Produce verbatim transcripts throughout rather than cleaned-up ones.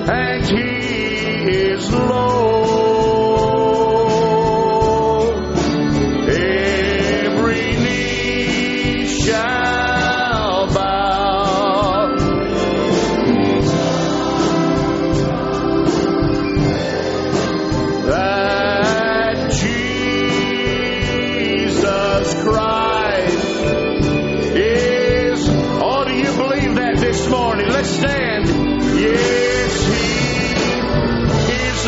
and He is Lord. Every knee shall bow. That Jesus Christ is. Oh, do you believe that this morning? Let's stand. Yes, He is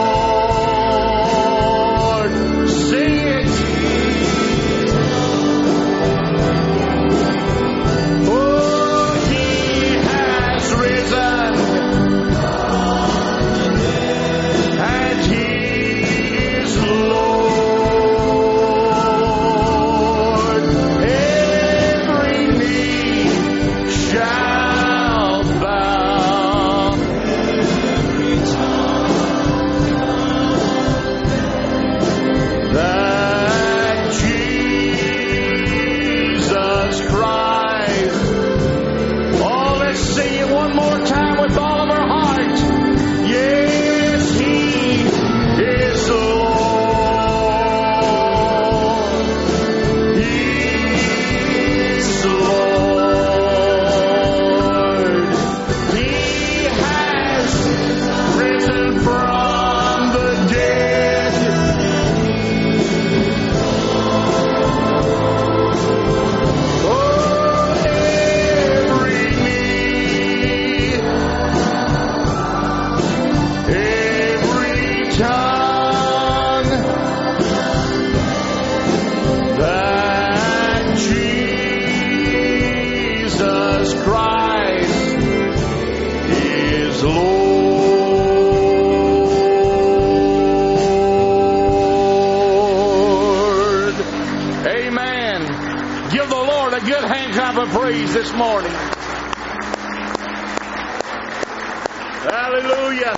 Lord. Sing it. Oh, He has risen, and He is Lord. Every knee shall bow. That Jesus Christ. Oh, let's sing it one more time with all of our heart. Yes, He is Lord. He is Lord. He has risen from the dead. Oh, every knee, every tongue, that Jesus Christ is Lord. Amen. Give the Lord a good hand clap of praise this morning. Hallelujah.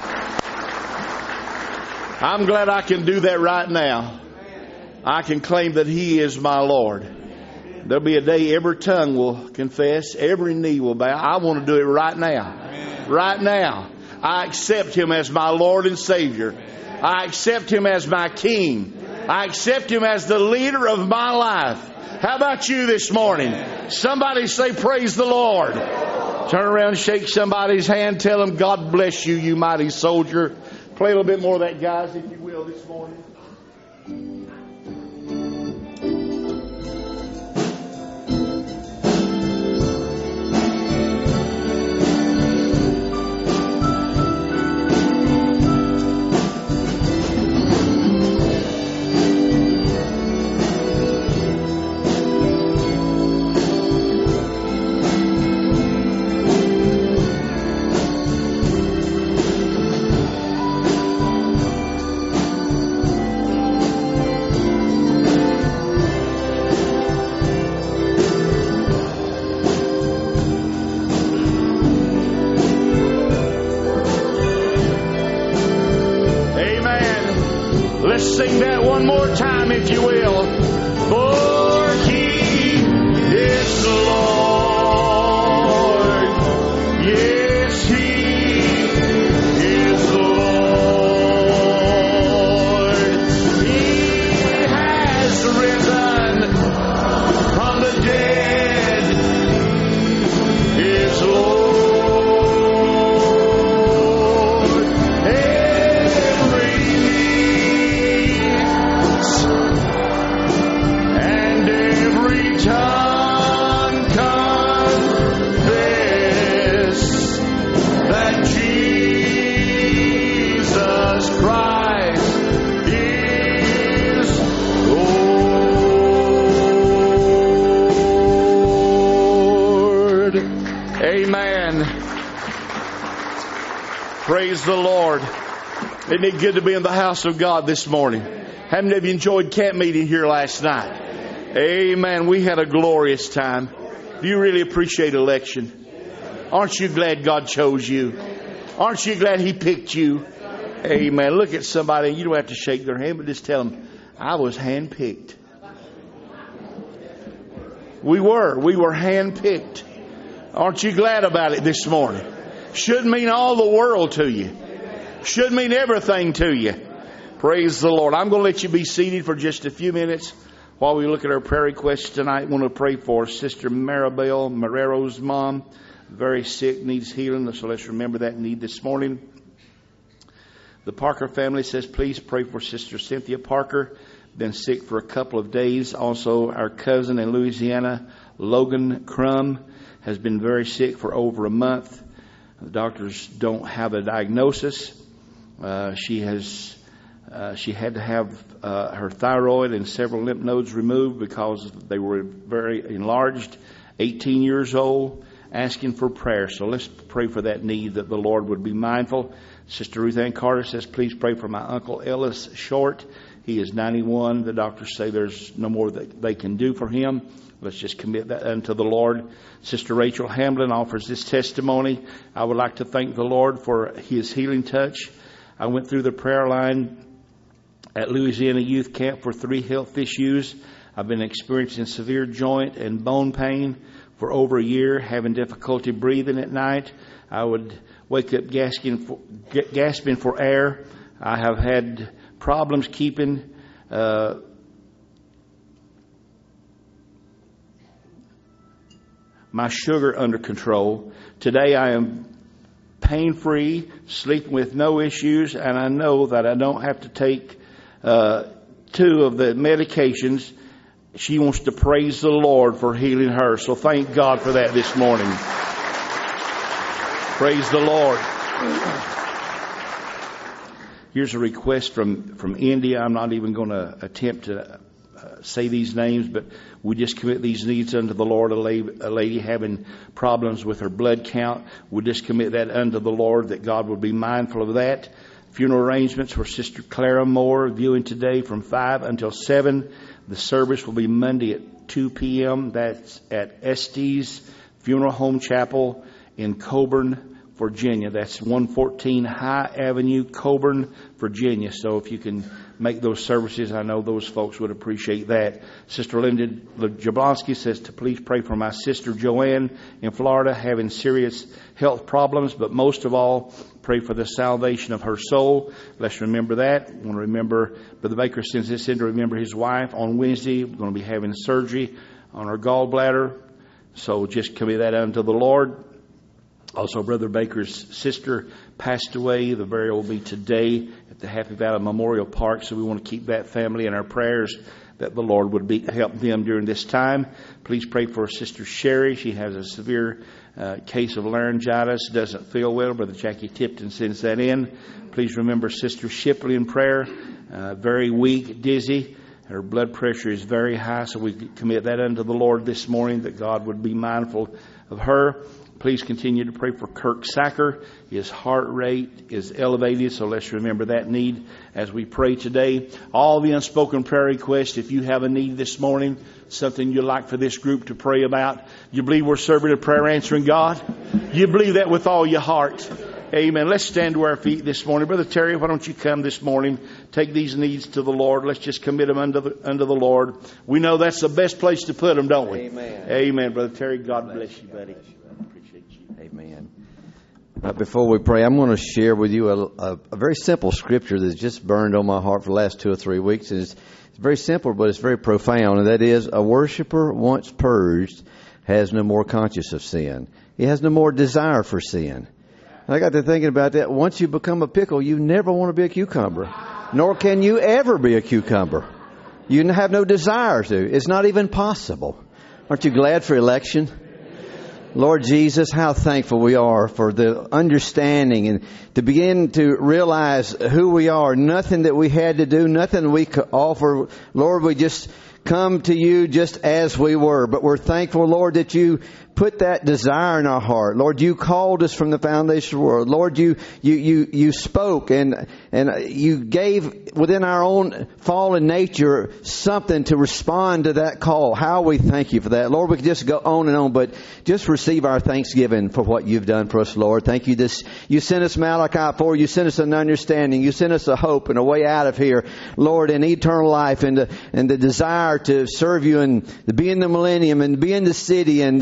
I'm glad I can do that right now. I can claim that He is my Lord. There'll be a day every tongue will confess, every knee will bow. I want to do it right now. Right now. I accept Him as my Lord and Savior. I accept Him as my King. I accept Him as the leader of my life. How about you this morning? Somebody say, praise the Lord. Turn around and shake somebody's hand. Tell them, God bless you, you mighty soldier. Play a little bit more of that, guys, if you will, this morning. Let's sing that one more time, if you will. For He is Lord. Yes, He is Lord. He has risen from the dead. Is Lord. Tongue confess that Jesus Christ is Lord. Amen. Praise the Lord. Isn't it good to be in the house of God this morning? How many of you enjoyed camp meeting here last night? Amen. We had a glorious time. Do you really appreciate election? Aren't you glad God chose you? Aren't you glad He picked you? Amen. Look at somebody. You don't have to shake their hand, but just tell them, I was handpicked. We were. We were handpicked. Aren't you glad about it this morning? Should mean all the world to you. Should mean everything to you. Praise the Lord. I'm going to let you be seated for just a few minutes while we look at our prayer requests tonight. I want to pray for Sister Maribel Marrero's mom. Very sick, needs healing. So let's remember that need this morning. The Parker family says, please pray for Sister Cynthia Parker. Been sick for a couple of days. Also, our cousin in Louisiana, Logan Crum, has been very sick for over a month. The doctors don't have a diagnosis. Uh, she has uh, she had to have uh, her thyroid and several lymph nodes removed because they were very enlarged. eighteen years old, asking for prayer. So let's pray for that need, that the Lord would be mindful. Sister Ruth Ann Carter says, please pray for my Uncle Ellis Short. He is ninety-one. The doctors say there's no more that they can do for him. Let's just commit that unto the Lord. Sister Rachel Hamlin offers this testimony. I would like to thank the Lord for His healing touch. I went through the prayer line at Louisiana Youth Camp for three health issues. I've been experiencing severe joint and bone pain for over a year, having difficulty breathing at night. I would wake up gasping for, gasping for air. I have had problems keeping uh, my sugar under control. Today I am pain-free, sleeping with no issues, and I know that I don't have to take uh, two of the medications. She wants to praise the Lord for healing her. So thank God for that this morning. Praise the Lord. Here's a request from, from India. I'm not even going to attempt to uh, say these names, but we just commit these needs unto the Lord. A lady, a lady having problems with her blood count, we just commit that unto the Lord, that God would be mindful of that. Funeral arrangements for Sister Clara Moore, viewing today from five until seven. The service will be Monday at two p.m. That's at Estes Funeral Home Chapel in Coburn, Virginia. That's one fourteen High Avenue, Coburn, Virginia. So if you can make those services, I know those folks would appreciate that. Sister Linda Jablonski says to please pray for my sister Joanne in Florida, having serious health problems, but most of all, pray for the salvation of her soul. Let's remember that. We want to remember, Brother Baker sends this in to remember his wife on Wednesday. We're going to be having surgery on her gallbladder. So just commit that unto the Lord. Also, Brother Baker's sister passed away. The burial will be today at the Happy Valley Memorial Park. So we want to keep that family in our prayers, that the Lord would be, help them during this time. Please pray for Sister Sherry. She has a severe uh, case of laryngitis. Doesn't feel well. Brother Jackie Tipton sends that in. Please remember Sister Shipley in prayer. Uh, very weak, dizzy. Her blood pressure is very high. So we commit that unto the Lord this morning, that God would be mindful of her. Please continue to pray for Kirk Sacker. His heart rate is elevated, so let's remember that need as we pray today. All the unspoken prayer requests, if you have a need this morning, something you'd like for this group to pray about, you believe we're serving a prayer answering God? You believe that with all your heart? Amen. Let's stand to our feet this morning. Brother Terry, why don't you come this morning? Take these needs to the Lord. Let's just commit them unto the, unto the Lord. We know that's the best place to put them, don't we? Amen. Amen. Brother Terry, God bless, bless you, buddy. Amen. Right before we pray, I'm going to share with you a, a, a very simple scripture that's just burned on my heart for the last two or three weeks. And it's, it's very simple, but it's very profound. And that is, a worshiper once purged has no more conscience of sin. He has no more desire for sin. And I got to thinking about that. Once you become a pickle, you never want to be a cucumber. Nor can you ever be a cucumber. You have no desire to. It's not even possible. Aren't you glad for election? Lord Jesus, how thankful we are for the understanding and to begin to realize who we are. Nothing that we had to do, nothing we could offer. Lord, we just come to you just as we were. But we're thankful, Lord, that you put that desire in our heart. Lord, you called us from the foundation of the world. Lord, you you you you spoke and and you gave within our own fallen nature something to respond to that call. How we thank you for that. Lord, we could just go on and on, but just receive our thanksgiving for what you've done for us, Lord. Thank you. This you sent us Malachi four. You sent us an understanding. You sent us a hope and a way out of here, Lord, and eternal life and the, and the desire to serve you and to be in the millennium and be in the city and to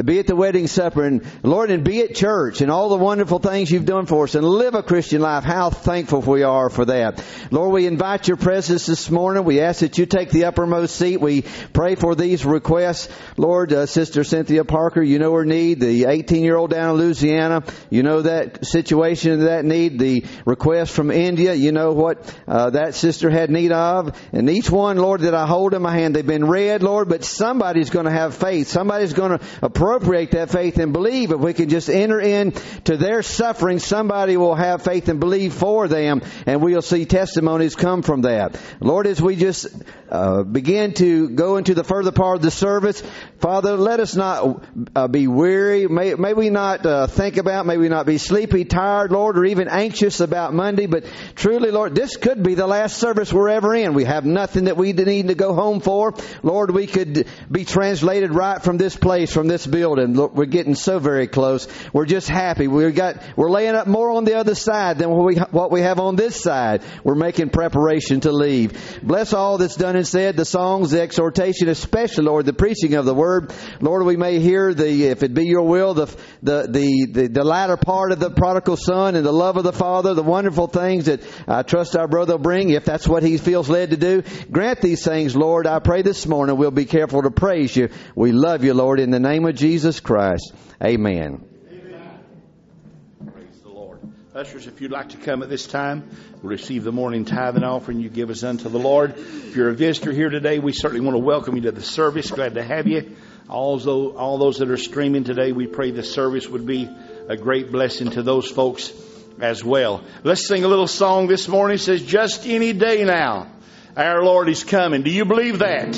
be at the wedding supper, and Lord, and be at church, and all the wonderful things You've done for us, and live a Christian life. How thankful we are for that. Lord, we invite Your presence this morning. We ask that You take the uppermost seat. We pray for these requests. Lord, uh, Sister Cynthia Parker, You know her need. The eighteen-year-old down in Louisiana, You know that situation, that need. The request from India, You know what uh, that sister had need of. And each one, Lord, that I hold in my hand, they've been read, Lord, but somebody's going to have faith. Somebody's going to appropriate that faith and believe. If we can just enter into their suffering, somebody will have faith and believe for them, and we'll see testimonies come from that. Lord, as we just uh, begin to go into the further part of the service, Father, let us not uh, be weary. May, may we not uh, think about, may we not be sleepy, tired, Lord, or even anxious about Monday, but truly, Lord, this could be the last service we're ever in. We have nothing that we need to go home for. Lord, we could be translated right from this place, from this building. Look, we're getting so very close. We're just happy. We got, we're laying up more on the other side than what we, what we have on this side. We're making preparation to leave. Bless all that's done and said, the songs, the exhortation, especially, Lord, the preaching of the Word. Lord, we may hear the, if it be Your will, the, the, the, the, the latter part of the prodigal son and the love of the Father, the wonderful things that I trust our brother will bring, if that's what he feels led to do. Grant these things, Lord. I pray this morning we'll be careful to praise You. We love You, Lord, in the name of Jesus Christ. Amen. Amen. Praise the Lord. Ushers, if you'd like to come at this time, we'll receive the morning tithe and offering You give us unto the Lord. If you're a visitor here today, we certainly want to welcome you to the service. Glad to have you. All those, all those that are streaming today, we pray the service would be a great blessing to those folks as well. Let's sing a little song this morning. It says, just any day now, our Lord is coming. Do you believe that?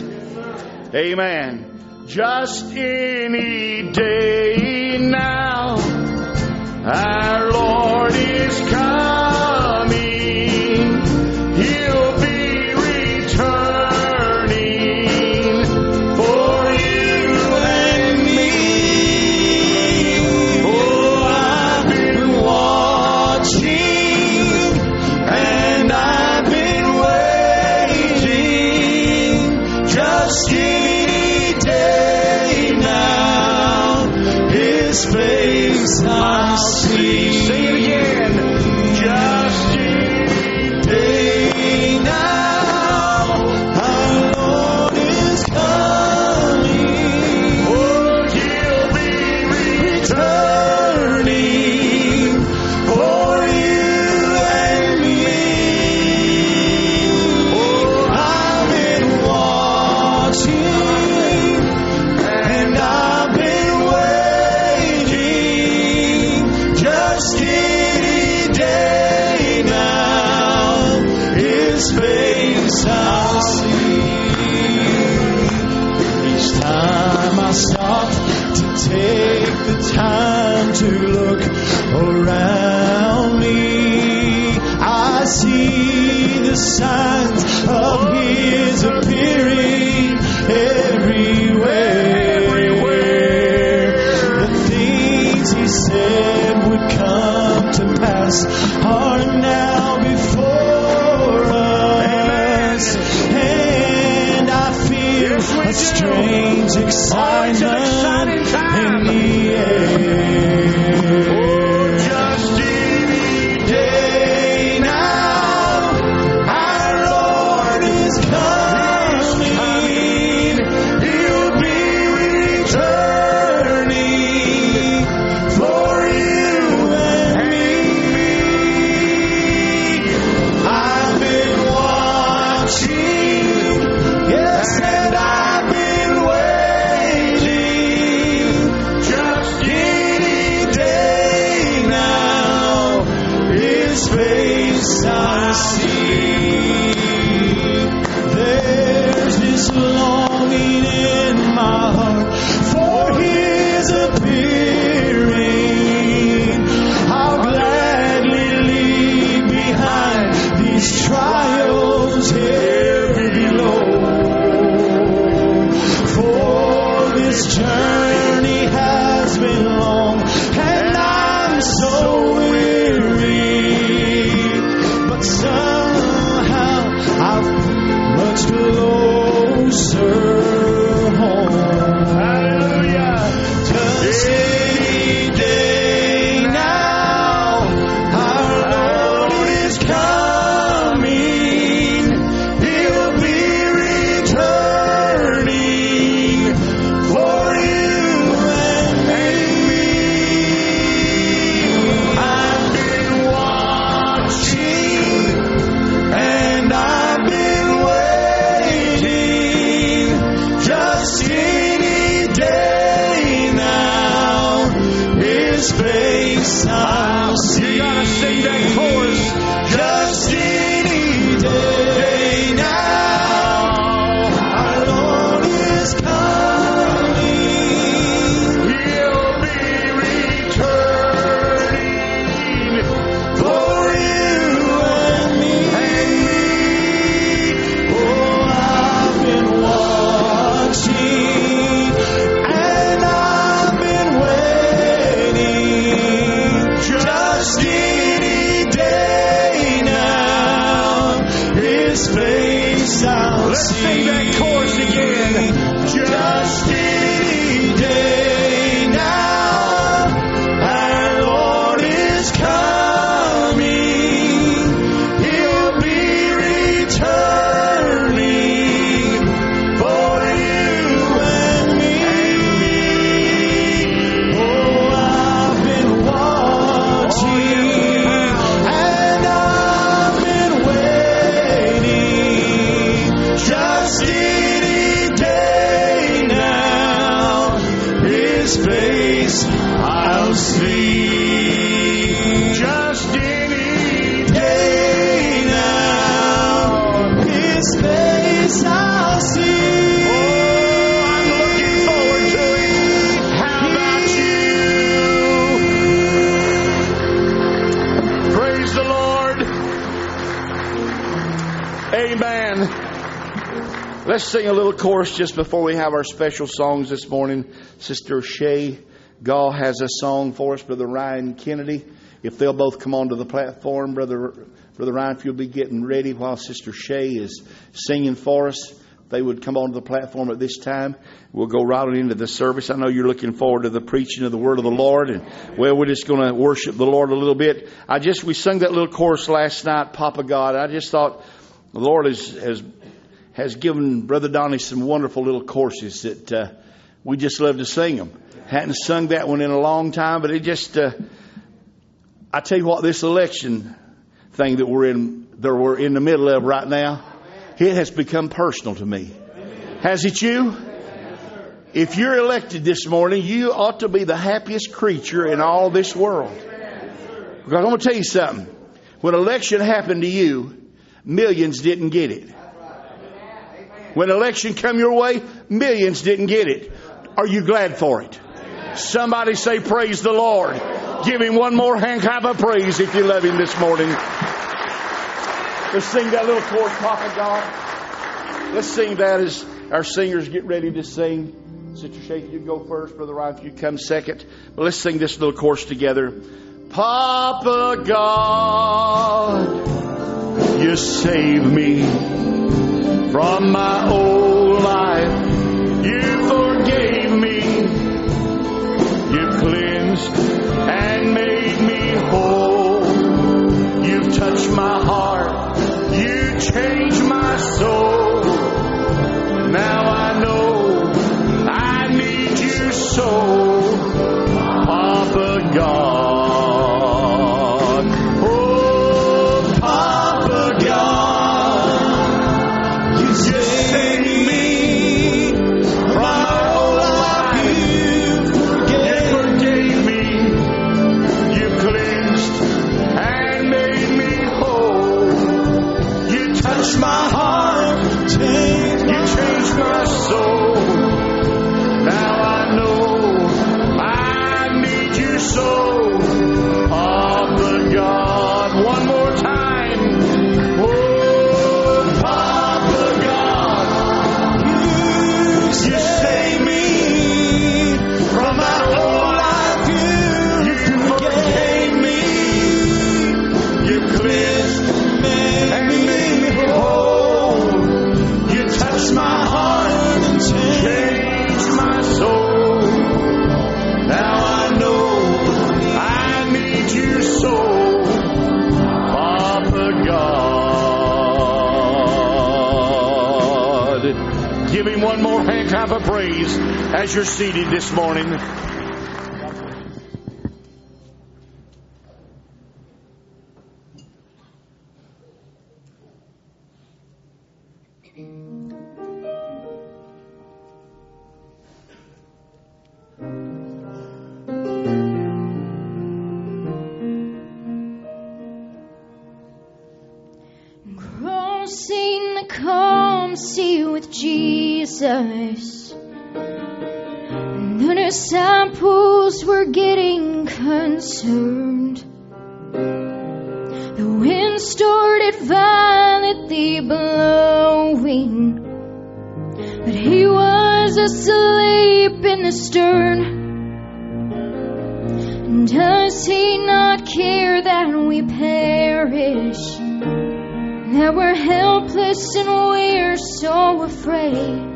Amen. Just any day now, our Lord is coming. He'll be returning for you and me. Oh, I've been watching and I've been waiting. Just any day now, His face I'll see. Sing it again. Just any day now, our Lord is coming. Oh, He'll be returning for you and me. Oh, I've been watching and I've been waiting. Just any day now, His face I'll see. Each time I stop to take the time to look around me, I see the signs of His appearing everywhere. The things He said would come to pass are now before us. And I feel a strange excitement in the air. Just any day now, our Lord is coming. He'll be returning for you and me. I've been watching, yes, and I've been waiting. Just any day now, His face I see. There's this longing in my heart for His appearing. I'll gladly leave behind these trials here below. For this journey has been long and I'm so weary, but somehow I've much closer home. Hallelujah. Let's sing that chorus again. Just any day now, our Lord is coming. He'll be returning for you and me. Oh, I've been watching and I've been waiting. Just any day now, His face I'll see. Just any day now, His face I'll see. Oh, I'm looking forward to it. How about you? Praise the Lord. Amen. Let's sing a little chorus just before we have our special songs this morning. Sister Shay Gaw has a song for us. Brother Ryan Kennedy, if they'll both come onto the platform. Brother Brother Ryan, if you'll be getting ready while Sister Shay is singing for us, if they would come onto the platform at this time. We'll go right on into the service. I know you're looking forward to the preaching of the Word of the Lord. And, well, we're just going to worship the Lord a little bit. I just, we sung that little chorus last night, Papa God. I just thought the Lord has, has has given Brother Donnie some wonderful little courses that uh, we just love to sing them. Hadn't sung that one in a long time, but it just, uh, I tell you what, this election thing that we're in, that we're in the middle of right now, it has become personal to me. Has it you? If you're elected this morning, you ought to be the happiest creature in all this world. Because I'm going to tell you something. When election happened to you, millions didn't get it. When election come your way, millions didn't get it. Are you glad for it? Somebody say, praise the Lord. Give Him one more hand clap of praise if you love Him this morning. Let's sing that little chorus, Papa God. Let's sing that as our singers get ready to sing. Sister Shay, you go first. Brother Ryan, you come second. But let's sing this little chorus together. Papa God, you saved me from my old life. You forgave me. You cleansed and made me whole. You've touched my heart. You changed my soul. Now I know I need you so, Papa God. Give Him one more hand clap of praise as you're seated this morning. Crossing the calm sea with Jesus, and the disciples were getting concerned. The wind started violently blowing, but He was asleep in the stern. And does He not care that we perish? that we're helpless and we're so afraid.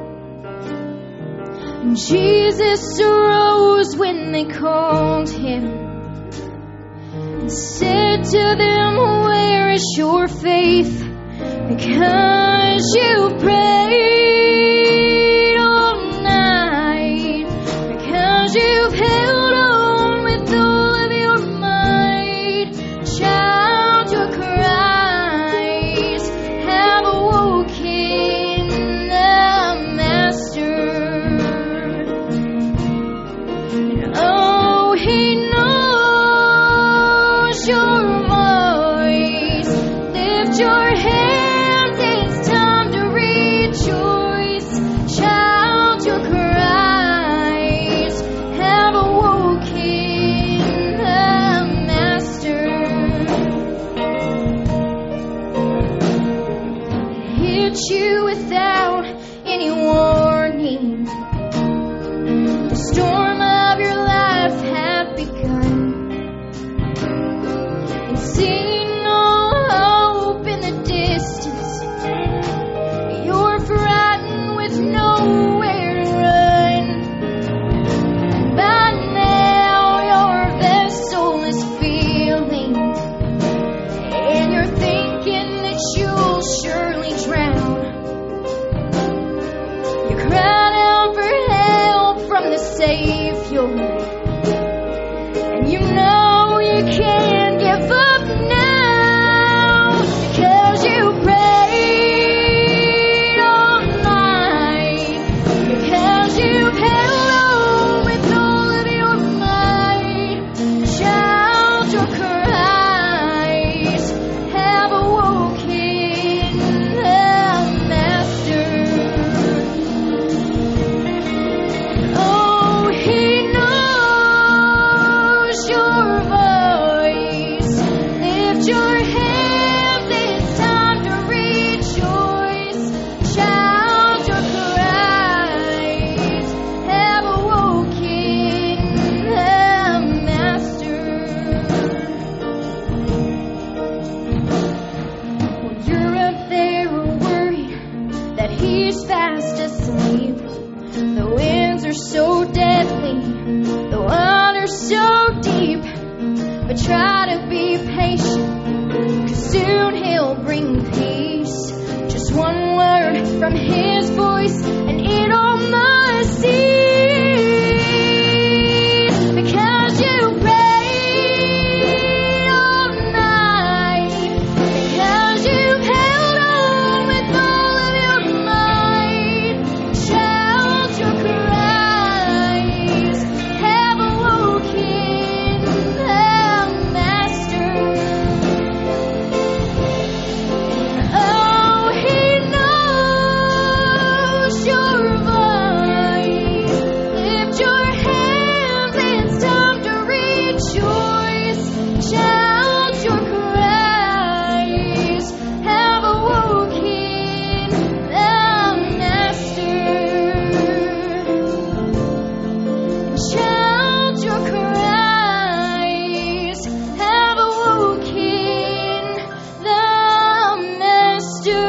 And Jesus arose when they called him and said to them, where is your faith? Because you prayed all night, because you've held on with all of your might, child, your cries have awoken the Master. And oh, he knows your voice. Lift your head. You without any warning. The storm of your life had begun, and seeing no hope in the distance, you're frightened with nowhere to run. By now your vessel is feeling, and you're thinking that you'll surely drown. Savior, and you know you can't give up now, because you prayed all night, because you've held on with all of your might. Child, your cries have awoken the Master. Oh, he knows your voice. Lift your hands, it's time to rejoice. Child, your cries have awoken the Master. When you're up there worried that he's fast asleep, the winds are so deadly, the water's so deep, but try to be patient, 'cause soon he'll bring peace. Just one word from his voice and it all must cease, because you prayed all night, because you've held on with all of your might. Child, your cries have awoken the Master. Oh, he knows your voice. Lift your hands, it's time to rejoice. Child, your cries have awoken the Master. Child, your cries have awoken the Master.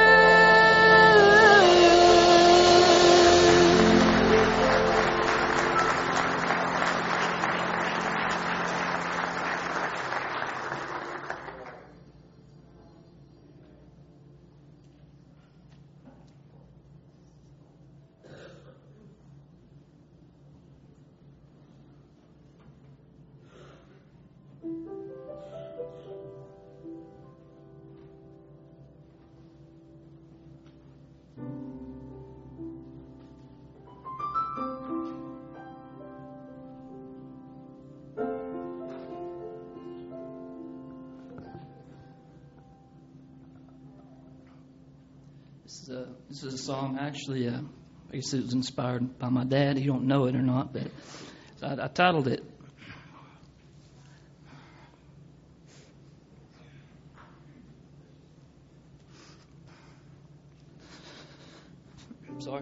This is a, this is a song, actually, uh, I guess it was inspired by my dad. You don't know it or not, but I, I titled it, I'm sorry.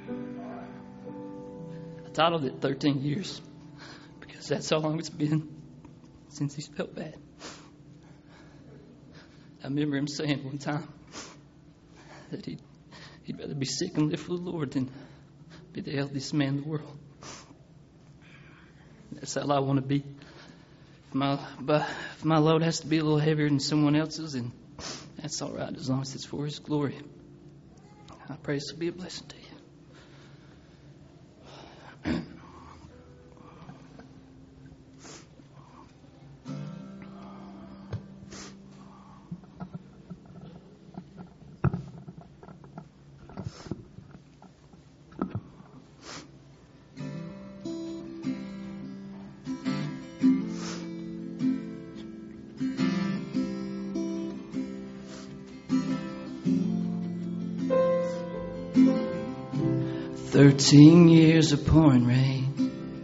I titled it thirteen years, because that's how long it's been since he's felt bad. I remember him saying one time that he'd, he'd rather be sick and live for the Lord than be the healthiest man in the world. That's how I want to be. If my, but if my load has to be a little heavier than someone else's, then that's all right, as long as it's for His glory. I pray this will be a blessing to you. Thirteen years of pouring rain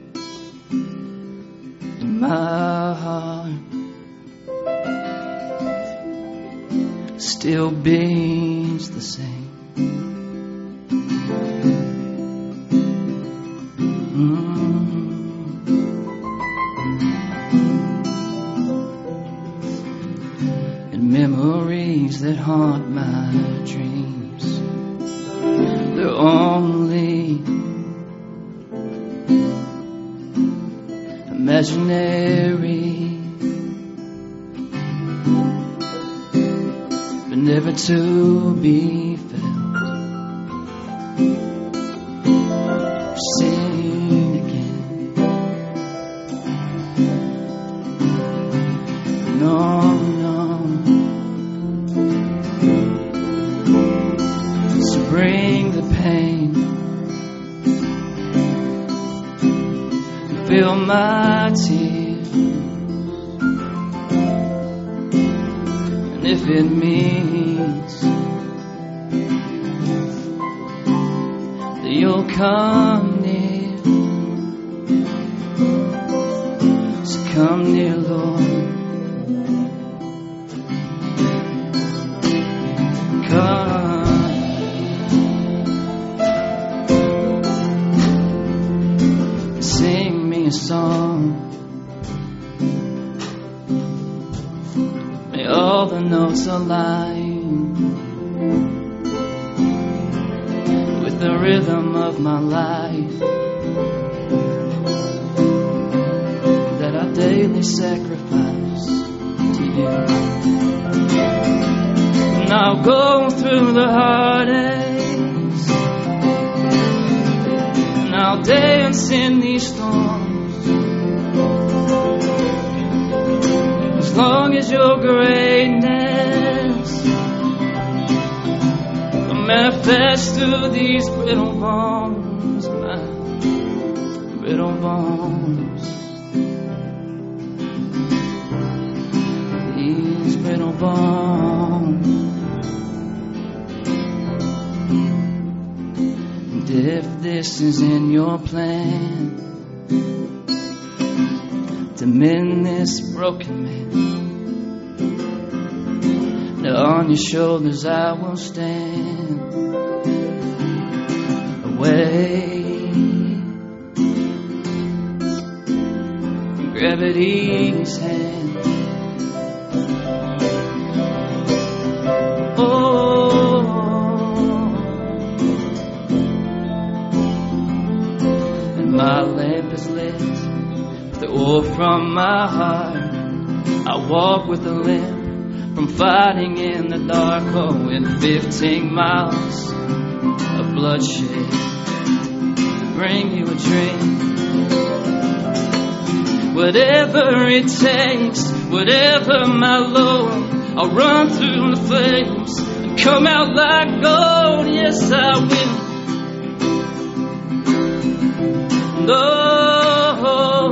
in my heart, still beats the same. Mm. And memories that haunt my dreams, they're only imaginary, but never to be felt, seen again. No, no. So bring the pain, fill my tears, and if it means that you'll come near, so come near, Lord. Come. Sing me a song. May all the notes align with the rhythm of my life that I daily sacrifice to you. And I'll go through the heartaches, and I'll dance in these storms, as long as your greatness will manifest through these brittle bones, my brittle bones, these brittle bones. And if this is in your plan to mend this broken man, now on your shoulders I will stand, away from gravity's hand. Oh, and my lamp is lit with the oil from my heart. I walk with a limp from fighting in the dark. Oh, in fifteen miles of bloodshed, bring you a drink. Whatever it takes, whatever my load, I'll run through the flames and come out like gold. Yes, I will. No,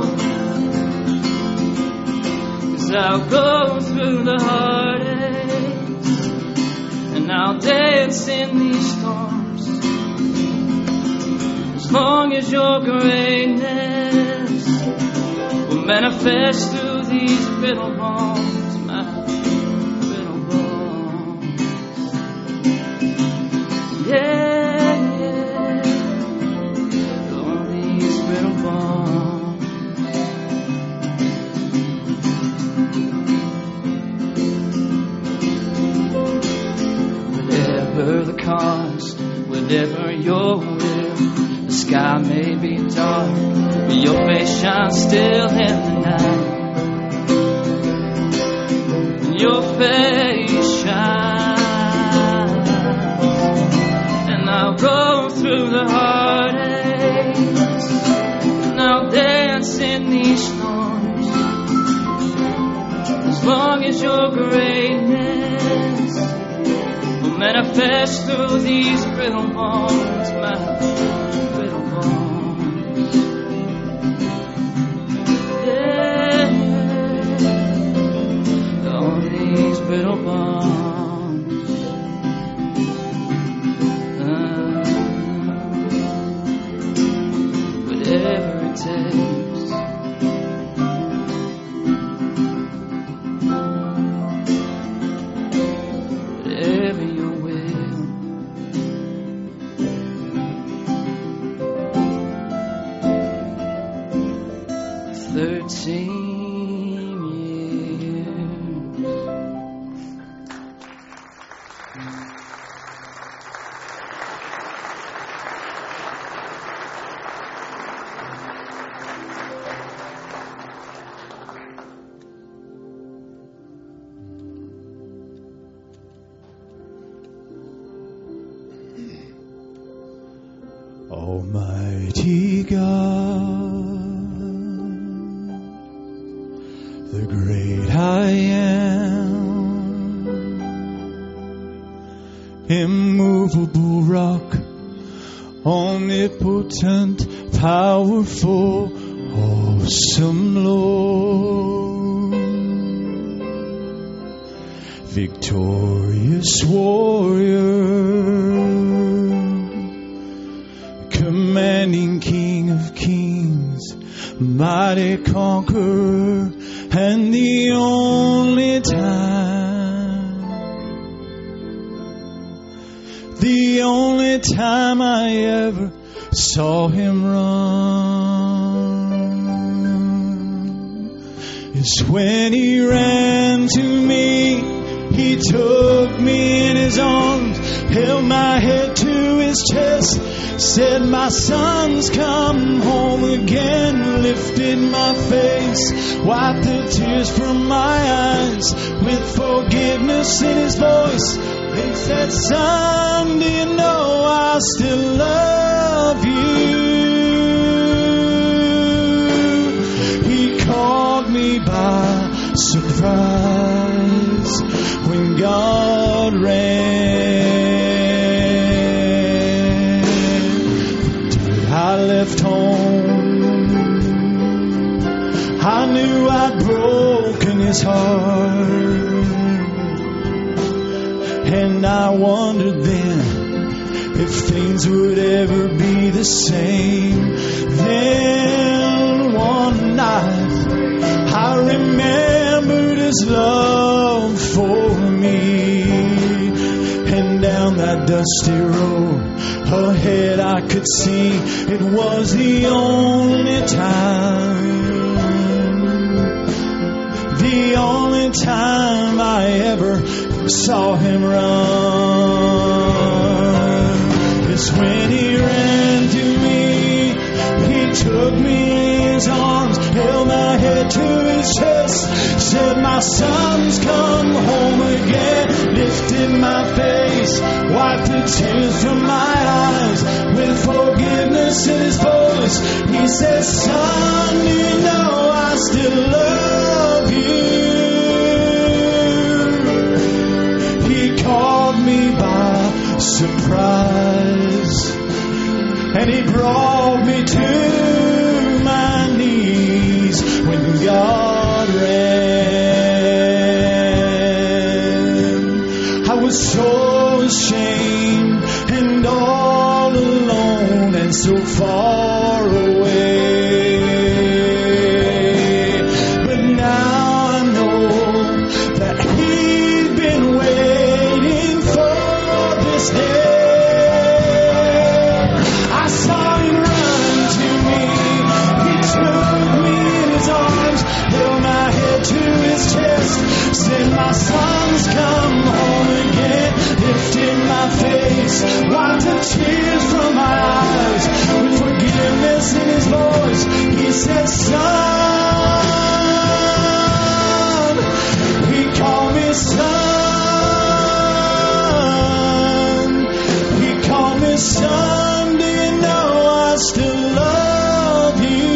'cause I'll go through the heartaches, and I'll dance in these storms, as long as your greatness will manifest through these brittle bones, my brittle bones. Yeah, yeah, all these brittle bones. whatever the cost, whatever your will. The sky may be dark, but your face shines still in the night. Your face shines, and I'll go through the heartaches, and I'll dance in these storms, as long as your greatness will manifest through these brittle bones, my brittle bones. Yeah, all these brittle bones. Uh, whatever it takes. Whatever your will. Thirteen years. Almighty God, the great I am, immovable rock, omnipotent, powerful, awesome Lord, victorious warrior, commanding King of Kings, mighty conqueror, and the only time, the only time I ever saw him run is when he ran to me. He took me in his arms, held my head to his chest, said, my son's come home again, lifted my face, wiped the tears from my eyes, with forgiveness in his voice, and said, son, do you know I still love you? He called me by surprise when God ran. I left home, I knew I'd broken his heart, and I wondered then if things would ever be the same. Then one night I remembered his love for me, and down that dusty road ahead I could see it was the only time, the only time I ever saw him run. It's when he ran to me, he took me in his arms, held my head to his chest, said, my son's come home again, lifted my face, wiped the tears from my eyes, with forgiveness in his voice. He said, son, do you know I still love you? He called me by surprise, and he brought me to my knees when God ran. I was so ashamed and all alone and so far away, but now I know that he'd been waiting for this day. I saw him run to me, he took me in his arms, held my head to his chest, said, my son's come home again, lifted my face, grace, wiped the tears from my eyes. With forgiveness in His voice, He said, son. He called me son. He called me son. Do you know I still love you?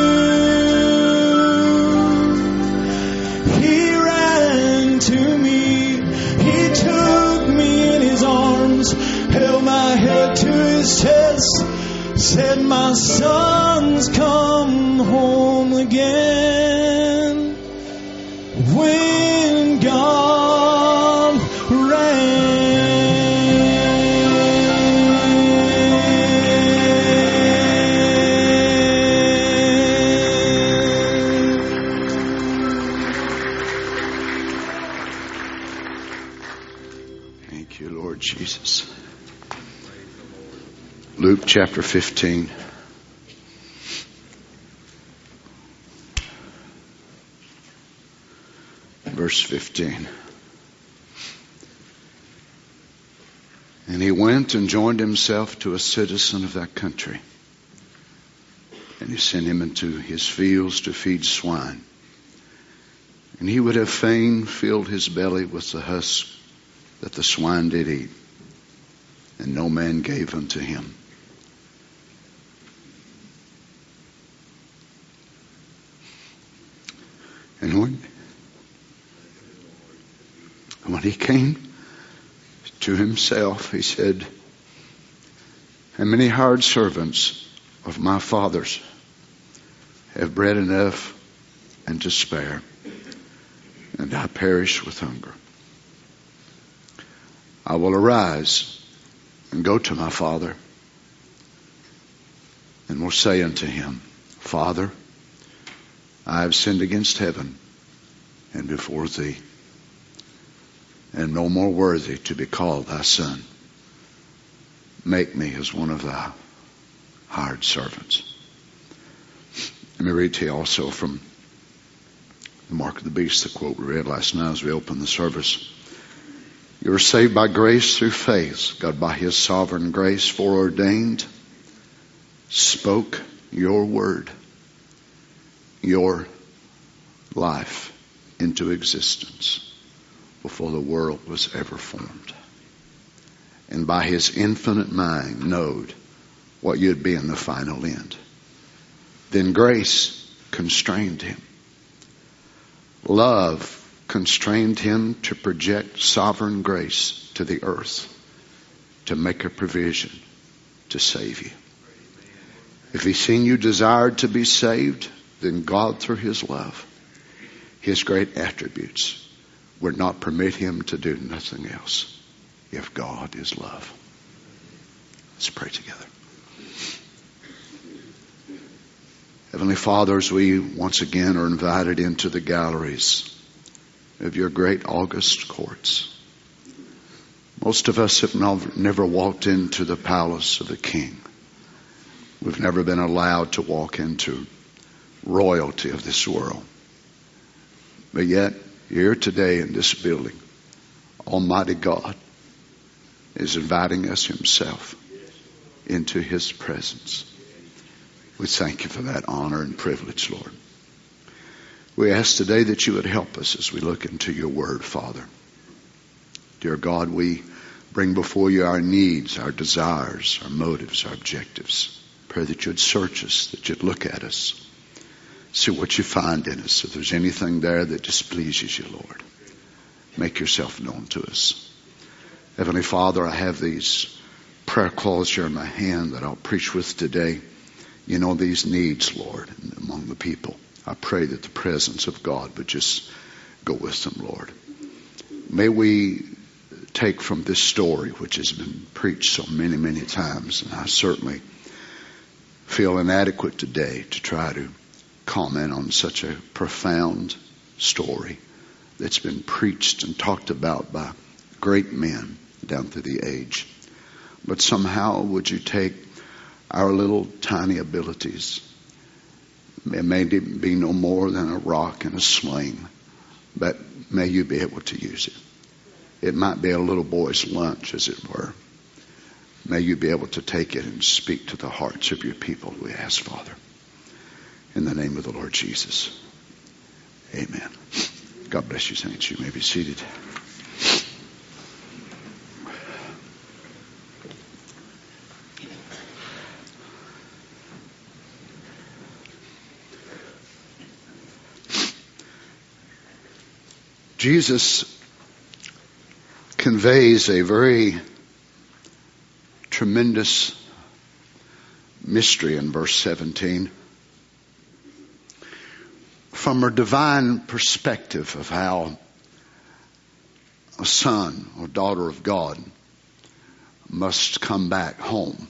He ran to me. He took me in His arms, held my head to His chest, said, my son's come home again. When God ran. Thank you, Lord Jesus. Luke chapter fifteen. Verse fifteen. And he went and joined himself to a citizen of that country. And he sent him into his fields to feed swine. And he would have fain filled his belly with the husk that the swine did eat. And no man gave unto him. And when, when he came to himself, he said, how many hired servants of my father's have bread enough and to spare, and I perish with hunger? I will arise and go to my father, and will say unto him, Father, I have sinned against heaven and before thee, and no more worthy to be called thy son. Make me as one of thy hired servants. Let me read to you also from the Mark of the Beast, the quote we read last night as we opened the service. You are saved by grace through faith. God, by His sovereign grace, foreordained, spoke your word, your life into existence before the world was ever formed. And by His infinite mind knowed what you'd be in the final end. Then grace constrained Him. Love constrained Him to project sovereign grace to the earth, to make a provision to save you. If He's seen you desired to be saved, then God, through His love, His great attributes, would not permit Him to do nothing else if God is love. Let's pray together. Heavenly Father, as we once again are invited into the galleries of your great august courts, most of us have not, never walked into the palace of the King. We've never been allowed to walk into royalty of this world. But yet, here today in this building, Almighty God is inviting us Himself into His presence. We thank you for that honor and privilege, Lord. We ask today that you would help us as we look into your word, Father. Dear God, we bring before you our needs, our desires, our motives, our objectives. Pray that you'd search us, that you'd look at us, see what you find in us. If there's anything there that displeases you, Lord, make yourself known to us. Heavenly Father, I have these prayer claws here in my hand that I'll preach with today. You know these needs, Lord, among the people. I pray that the presence of God would just go with them, Lord. May we take from this story, which has been preached so many, many times, and I certainly feel inadequate today to try to comment on such a profound story that's been preached and talked about by great men down through the age. But somehow would you take our little tiny abilities, it may be no more than a rock and a sling, but may you be able to use it. It might be a little boy's lunch, as it were. May you be able to take it and speak to the hearts of your people, we ask, Father. In the name of the Lord Jesus. Amen. God bless you, saints. You may be seated. Jesus conveys a very tremendous mystery in verse seventeen. From a divine perspective of how a son or daughter of God must come back home.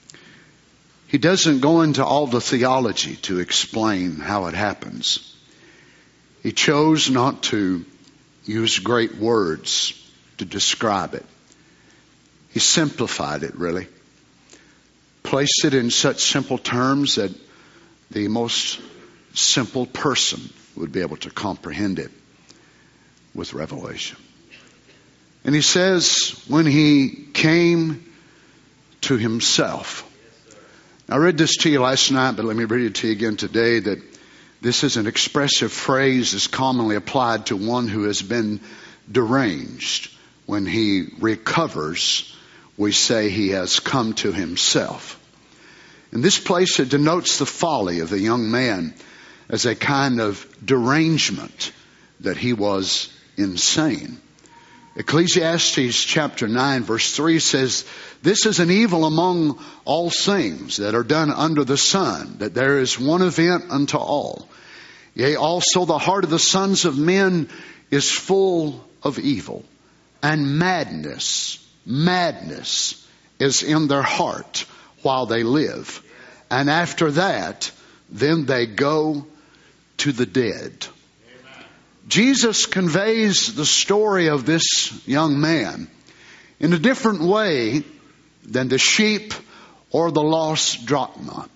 He doesn't go into all the theology to explain how it happens. He chose not to use great words to describe it. He simplified it, really. Placed it in such simple terms that the most simple person would be able to comprehend it with revelation. And he says, when he came to himself. I read this to you last night, but let me read it to you again today, that this is an expressive phrase that's commonly applied to one who has been deranged. When he recovers, we say he has come to himself. In this place, it denotes the folly of the young man as a kind of derangement, that he was insane. Ecclesiastes chapter nine verse three says, this is an evil among all things that are done under the sun, that there is one event unto all. Yea, also the heart of the sons of men is full of evil, and madness, madness is in their heart while they live. And after that, then they go to the dead. Jesus conveys the story of this young man in a different way than the sheep or the lost drachma.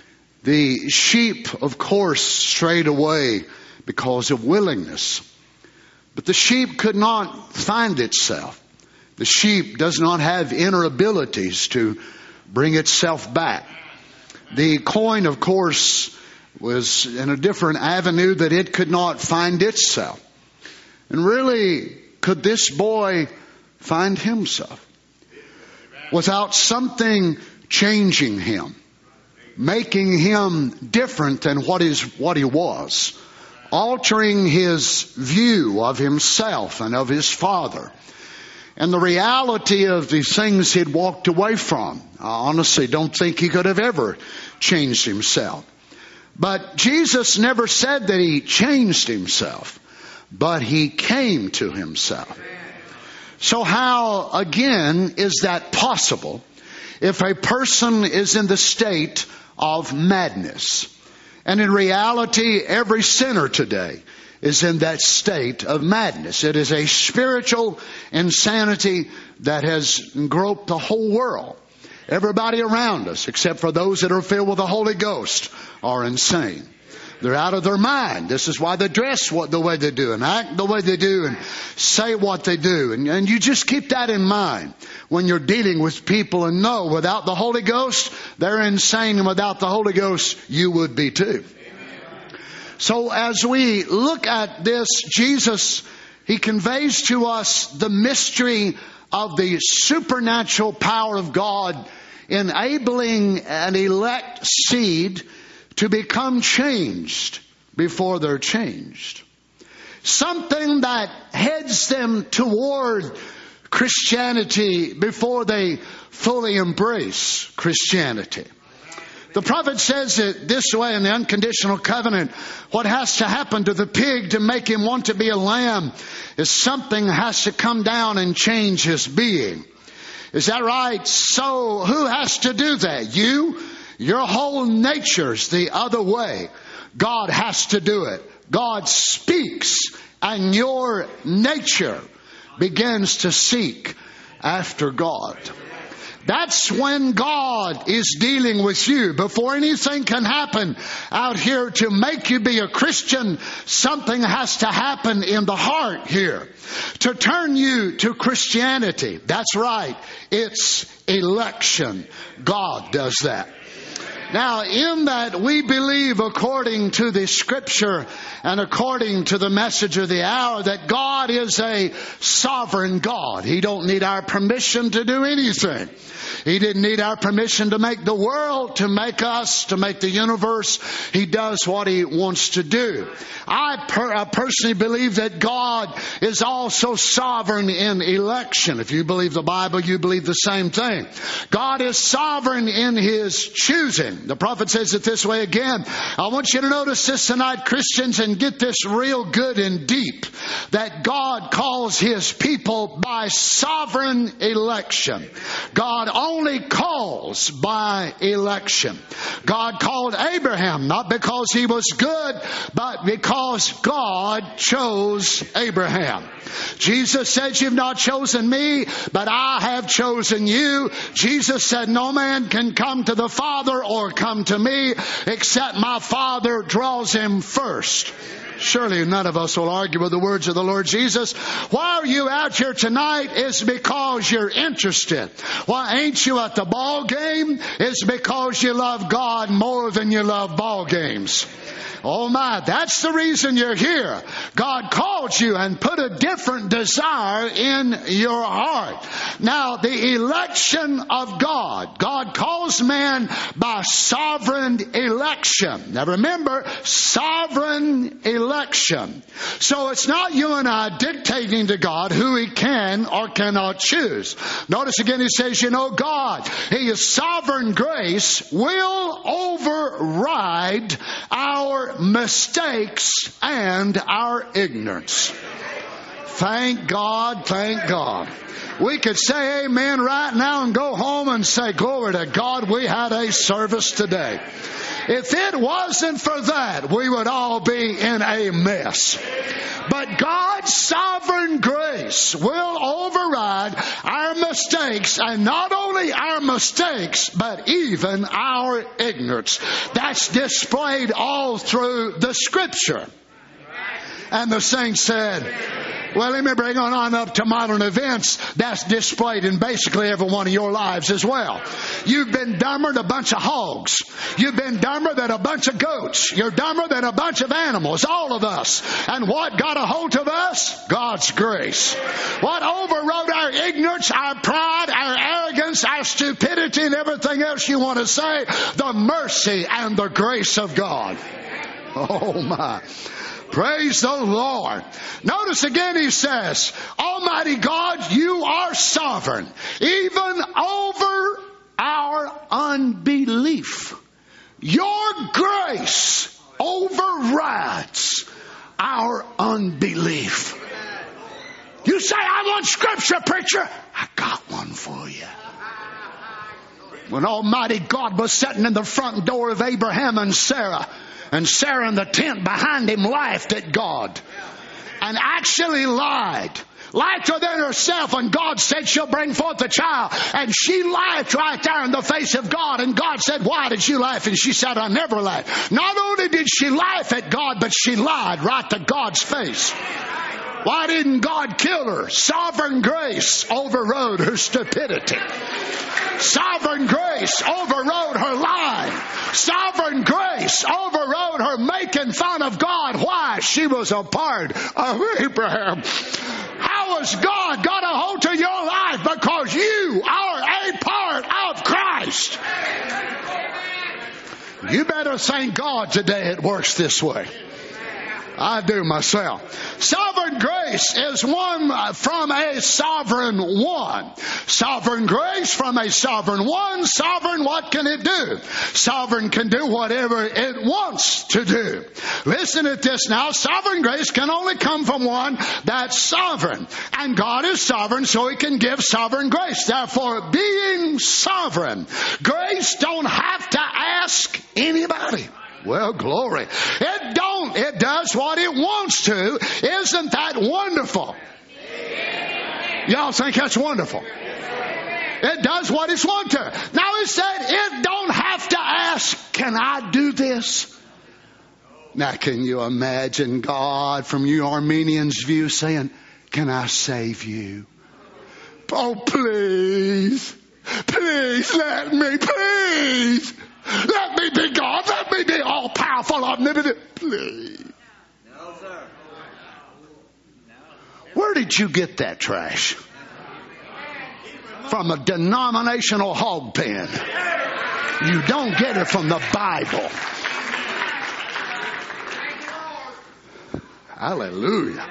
The sheep, of course, strayed away because of willingness. But the sheep could not find itself. The sheep does not have inner abilities to bring itself back. The coin, of course, was in a different avenue that it could not find itself. And really, could this boy find himself without something changing him, making him different than what is what he was, altering his view of himself and of his father, and the reality of the things he'd walked away from? I honestly don't think he could have ever changed himself. But Jesus never said that he changed himself, but he came to himself. So how, again, is that possible if a person is in the state of madness? And in reality, every sinner today is in that state of madness. It is a spiritual insanity that has groped the whole world. Everybody around us, except for those that are filled with the Holy Ghost, are insane. They're out of their mind. This is why they dress what the way they do and act the way they do and say what they do. And, and you just keep that in mind when you're dealing with people, and know without the Holy Ghost, they're insane, and without the Holy Ghost, you would be too. Amen. So as we look at this, Jesus, he conveys to us the mystery of the supernatural power of God enabling an elect seed to become changed before they're changed. Something that heads them toward Christianity before they fully embrace Christianity. The prophet says it this way in the unconditional covenant. What has to happen to the pig to make him want to be a lamb is something has to come down and change his being. Is that right? So who has to do that? You? Your whole nature's the other way. God has to do it. God speaks, and your nature begins to seek after God. That's when God is dealing with you. Before anything can happen out here to make you be a Christian, something has to happen in the heart here to turn you to Christianity. That's right. It's election. God does that. Now, in that we believe, according to the Scripture and according to the message of the hour, that God is a sovereign God. He don't need our permission to do anything. He didn't need our permission to make the world, to make us, to make the universe. He does what He wants to do. I, per- I personally believe that God is also sovereign in election. If you believe the Bible, you believe the same thing. God is sovereign in His choosing. The prophet says it this way again. I want you to notice this tonight, Christians, and get this real good and deep. That God calls His people by sovereign election. God only calls by election. God called Abraham not because he was good, but because God chose Abraham. Jesus said, you've not chosen me, but I have chosen you. Jesus said, no man can come to the Father or come to me except my Father draws him first. Surely none of us will argue with the words of the Lord Jesus. Why are you out here tonight? It's because you're interested. Why ain't you at the ball game? It's because you love God more than you love ball games. Oh my, that's the reason you're here. God called you and put a different desire in your heart. Now, the election of God. God calls man by sovereign election. Now remember, sovereign election. So it's not you and I dictating to God who He can or cannot choose. Notice again, He says, you know, God, His sovereign grace will override our mistakes and our ignorance. Thank God, thank God. We could say amen right now and go home and say, glory to God, we had a service today. If it wasn't for that, we would all be in a mess. But God's sovereign grace will override our mistakes, and not only our mistakes, but even our ignorance. That's displayed all through the Scripture. And the saints said, well, let me bring on, on up to modern events. That's displayed in basically every one of your lives as well. You've been dumber than a bunch of hogs. You've been dumber than a bunch of goats. You're dumber than a bunch of animals, all of us. And what got a hold of us? God's grace. What overrode our ignorance, our pride, our arrogance, our stupidity, and everything else you want to say? The mercy and the grace of God. Oh my. Praise the Lord. Notice again He says, Almighty God, you are sovereign, even over our unbelief. Your grace overrides our unbelief. You say, I want Scripture, preacher. I got one for you. When Almighty God was sitting in the front door of Abraham and Sarah, and Sarah in the tent behind him laughed at God and actually lied. Lied within herself, and God said she'll bring forth a child. And she laughed right there in the face of God. And God said, why did you laugh? And she said, I never laughed. Not only did she laugh at God, but she lied right to God's face. Why didn't God kill her? Sovereign grace overrode her stupidity. Sovereign grace overrode her lying. Sovereign grace overrode her making fun of God. Why? She was a part of Abraham. How has God got a hold of your life? Because you are a part of Christ. You better thank God today it works this way. I do myself. Sovereign grace is one from a sovereign one. Sovereign grace from a sovereign one. Sovereign, what can it do? Sovereign can do whatever it wants to do. Listen at this now. Sovereign grace can only come from one that's sovereign. And God is sovereign, so He can give sovereign grace. Therefore, being sovereign, grace don't have to ask anybody. Well, glory. It don't. It does what it wants to. Isn't that wonderful? Y'all think that's wonderful? It does what it's want to. Now it said it don't have to ask, can I do this? Now can you imagine God from you Armenians' view saying, can I save you? Oh, please. Please let me, please. Let me be God. Let me be all powerful, omnipotent. Please. No, sir. Where did you get that trash? From a denominational hog pen. You don't get it from the Bible. Hallelujah.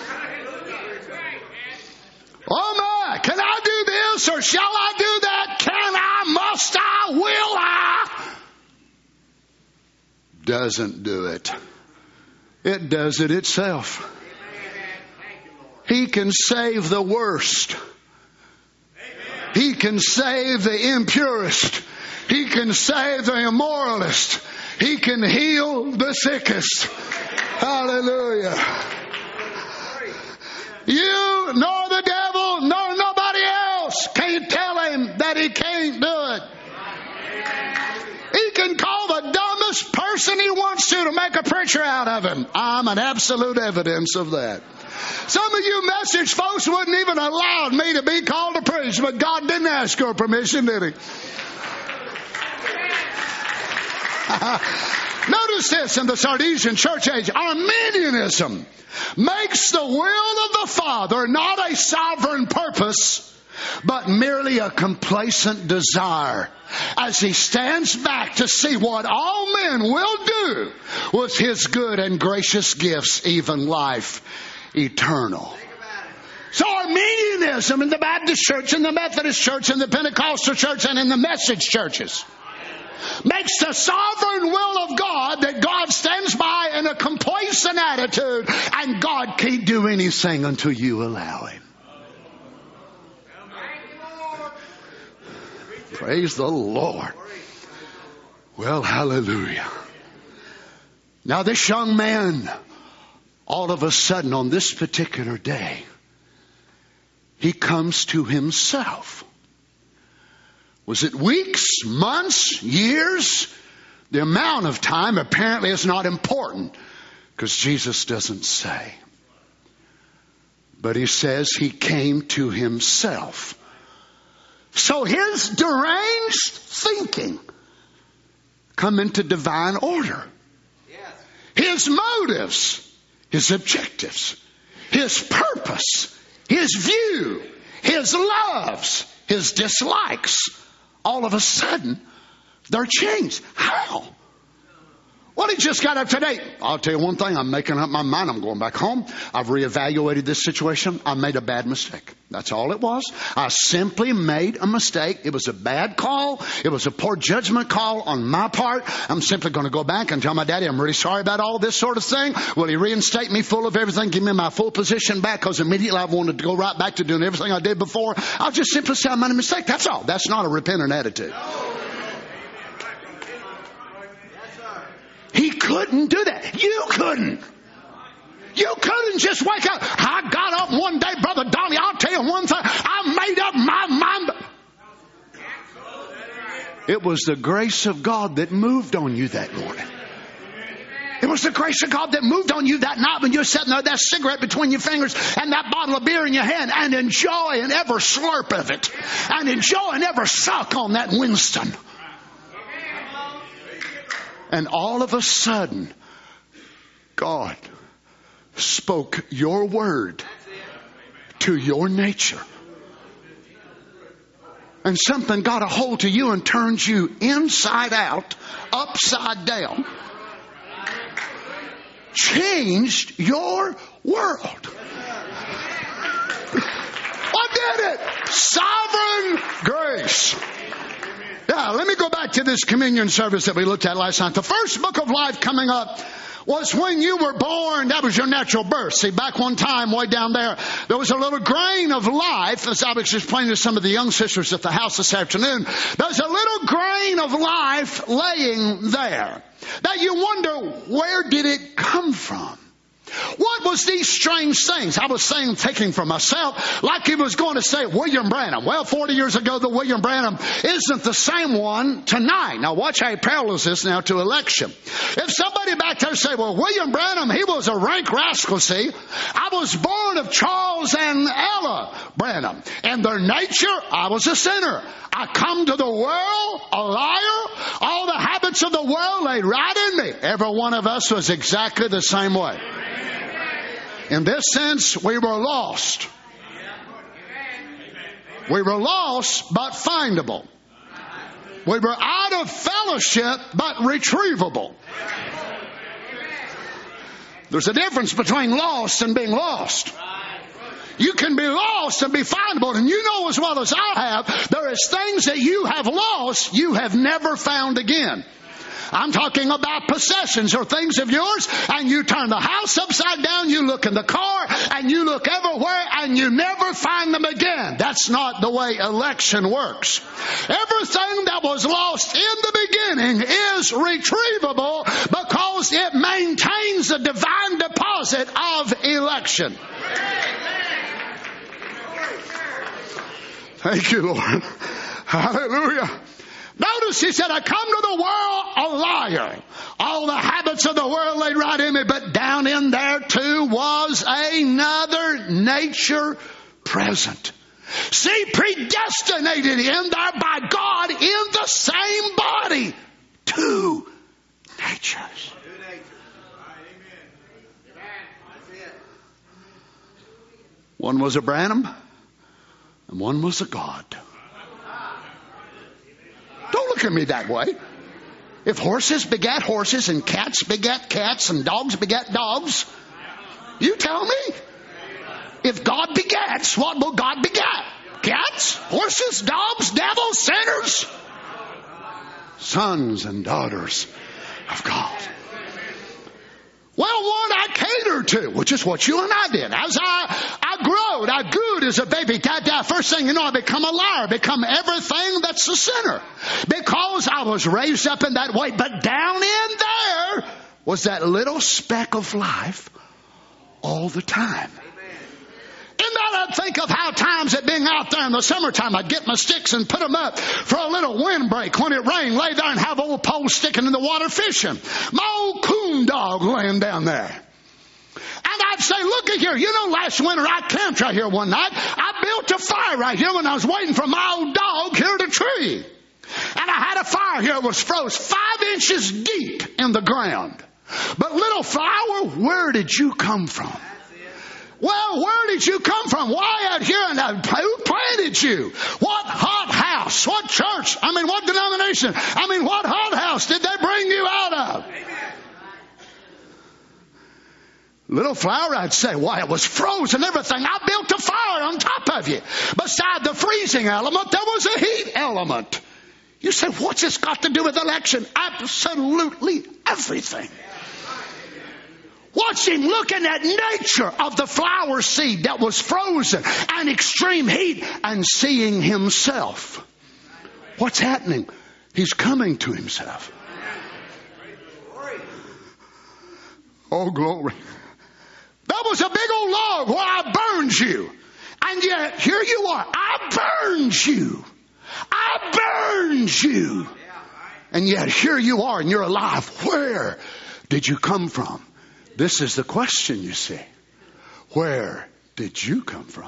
Oh my, can I do this or shall I do that? Can I, must I, will I? Doesn't do it. It does it itself. He can save the worst. He can save the impurest. He can save the immoralist. He can heal the sickest. Hallelujah. You nor the devil nor nobody else can't tell him that he can't do it. He can call the dumbest person he wants to to make a preacher out of him. I'm an absolute evidence of that. Some of you message folks wouldn't even allow me to be called to preach, but God didn't ask your permission, did he? Notice this in the Sardisian church age. Arminianism makes the will of the Father not a sovereign purpose, but merely a complacent desire, as he stands back to see what all men will do with his good and gracious gifts, even life eternal. So Arminianism in the Baptist church, in the Methodist church, in the Pentecostal church, and in the message churches makes the sovereign will of God that God stands by in a complacent attitude, and God can't do anything until you allow him. Praise the Lord. Well, hallelujah. Now this young man, all of a sudden on this particular day, he comes to himself. Was it weeks, months, years? The amount of time apparently is not important, because Jesus doesn't say. But he says he came to himself. So his deranged thinking come into divine order. His motives, his objectives, his purpose, his view, his loves, his dislikes, all of a sudden, they're changed. How? Well, he just got up today. I'll tell you one thing. I'm making up my mind. I'm going back home. I've reevaluated this situation. I made a bad mistake. That's all it was. I simply made a mistake. It was a bad call. It was a poor judgment call on my part. I'm simply going to go back and tell my daddy I'm really sorry about all this sort of thing. Will he reinstate me full of everything? Give me my full position back? Because immediately I wanted to go right back to doing everything I did before. I'll just simply say I made a mistake. That's all. That's not a repentant attitude. He couldn't do that. You couldn't. You couldn't just wake up. I got up one day, Brother Donnie, I'll tell you one thing. I made up my mind. It was the grace of God that moved on you that morning. It was the grace of God that moved on you that night when you're sitting there with that cigarette between your fingers and that bottle of beer in your hand, and enjoying every slurp of it, and enjoying every suck on that Winston. And all of a sudden, God spoke your word to your nature. And something got a hold to you and turns you inside out, upside down. Changed your world. What did it? Sovereign grace. Yeah, let me go back to this communion service that we looked at last night. The first book of life coming up was when you were born. That was your natural birth. See, back one time, way down there, there was a little grain of life, as I was explaining to some of the young sisters at the house this afternoon. There's a little grain of life laying there that you wonder, where did it come from? What was these strange things? I was saying, thinking for myself, like he was going to say William Branham. Well, forty years ago, the William Branham isn't the same one tonight. Now, watch how he parallels this now to election. If somebody back there say, well, William Branham, he was a rank rascal, see. I was born of Charles and Ella Branham. In their nature, I was a sinner. I come to the world a liar. All the habits of the world laid right in me. Every one of us was exactly the same way. In this sense, we were lost. We were lost, but findable. We were out of fellowship, but retrievable. There's a difference between lost and being lost. You can be lost and be findable, and you know as well as I have, there is things that you have lost you have never found again. I'm talking about possessions or things of yours, and you turn the house upside down, you look in the car, and you look everywhere, and you never find them again. That's not the way election works. Everything that was lost in the beginning is retrievable because it maintains the divine deposit of election. Thank you, Lord. Hallelujah. Notice he said, I come to the world a liar. All the habits of the world laid right in me, but down in there too was another nature present. See, predestinated in there by God in the same body. Two natures. One was a Branham and one was a God. Don't look at me that way. If horses begat horses and cats begat cats and dogs begat dogs, you tell me. If God begats, what will God begat? Cats, horses, dogs, devils, sinners, sons and daughters of God. Well, one I catered to, which is what you and I did. As I, I growed, I grew as a baby. Dad, dad, first thing you know, I become a liar, become everything that's a sinner. Because I was raised up in that way. But down in there was that little speck of life all the time. In that I'd think of how times it being out there in the summertime, I'd get my sticks and put them up for a little windbreak when it rained, lay there and have old poles sticking in the water fishing. My old coon dog laying down there. And I'd say, look at here, you know, last winter I camped right here one night. I built a fire right here when I was waiting for my old dog here at a tree. And I had a fire here that was froze five inches deep in the ground. But little flower, where did you come from? Well, where did you come from? Why out here? And who planted you? What hot house? What church? I mean, what denomination? I mean, what hot house did they bring you out of? Little flower, I'd say, why, it was frozen and everything. I built a fire on top of you. Beside the freezing element, there was a heat element. You say, what's this got to do with election? Absolutely everything. Watch him looking at nature of the flower seed that was frozen and extreme heat and seeing himself. What's happening? He's coming to himself. Oh, glory. That was a big old log where I burned you. And yet, here you are. I burned you. I burned you. And yet, here you are and you're alive. Where did you come from? This is the question, you see. Where did you come from?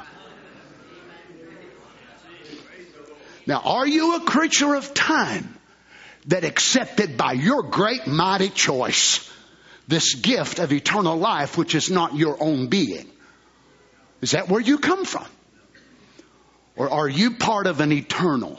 Now, are you a creature of time that accepted by your great mighty choice this gift of eternal life, which is not your own being? Is that where you come from? Or are you part of an eternal?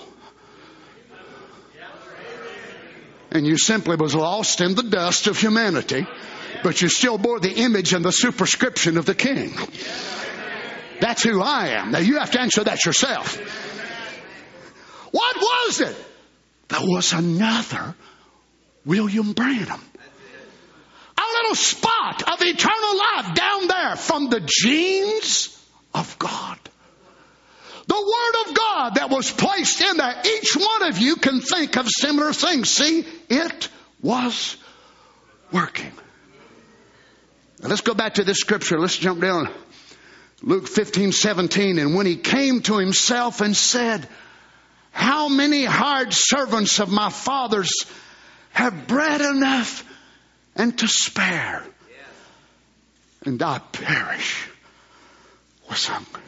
And you simply was lost in the dust of humanity, but you still bore the image and the superscription of the King. That's who I am. Now you have to answer that yourself. What was it? There was another William Branham. A little spot of eternal life down there from the genes of God. The Word of God that was placed in there. Each one of you can think of similar things. See, it was working. Now let's go back to this scripture. Let's jump down. Luke fifteen seventeen. And when he came to himself and said, how many hired servants of my father's have bread enough and to spare? And I perish with hunger.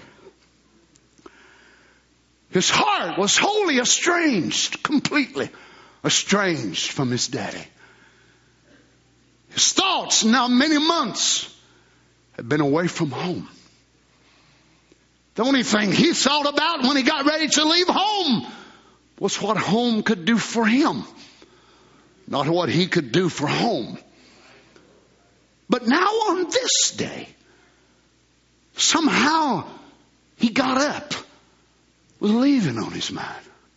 His heart was wholly estranged, completely estranged from his daddy. His thoughts, now many months, had been away from home. The only thing he thought about when he got ready to leave home was what home could do for him, not what he could do for home. But now on this day, somehow he got up with leaving on his mind.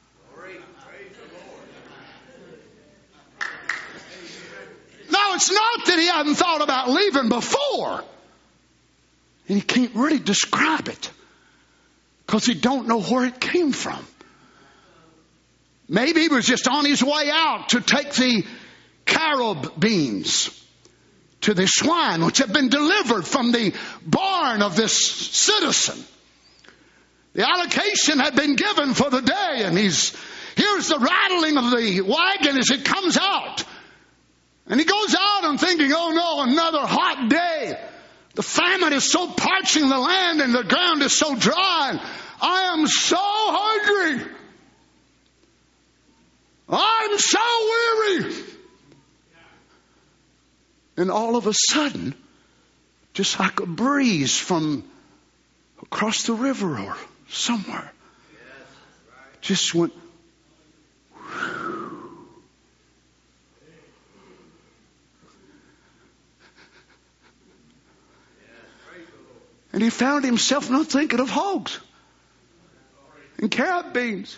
Now it's not that he hadn't thought about leaving before. And he can't really describe it because he don't know where it came from. Maybe he was just on his way out to take the carob beans to the swine which had been delivered from the barn of this citizen. The allocation had been given for the day, and he's here's the rattling of the wagon as it comes out. And he goes out and thinking, oh no, another hot day. The famine is so parching the land and the ground is so dry. I am so hungry. I'm so weary. And all of a sudden, just like a breeze from across the river or somewhere, just went. And he found himself not thinking of hogs and carrot beans.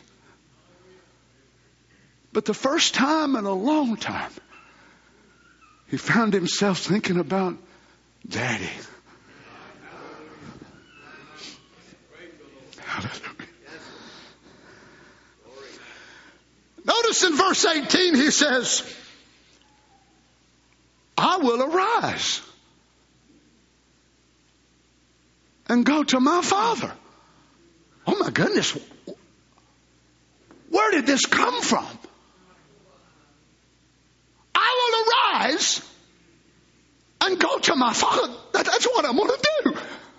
But the first time in a long time, he found himself thinking about Daddy. Hallelujah. Notice in verse eighteen he says, I will arise and go to my father. Oh my goodness. Where did this come from? I will arise and go to my father. That, that's what I'm going to do.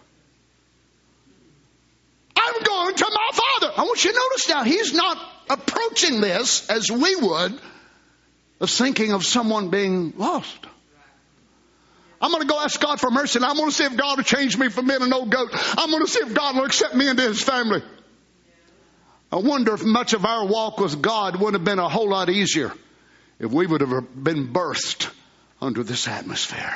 I'm going to my father. I want you to notice now, he's not approaching this as we would of thinking of someone being lost. I'm going to go ask God for mercy, and I'm going to see if God will change me from being an old goat. I'm going to see if God will accept me into his family. I wonder if much of our walk with God would have been a whole lot easier if we would have been birthed under this atmosphere.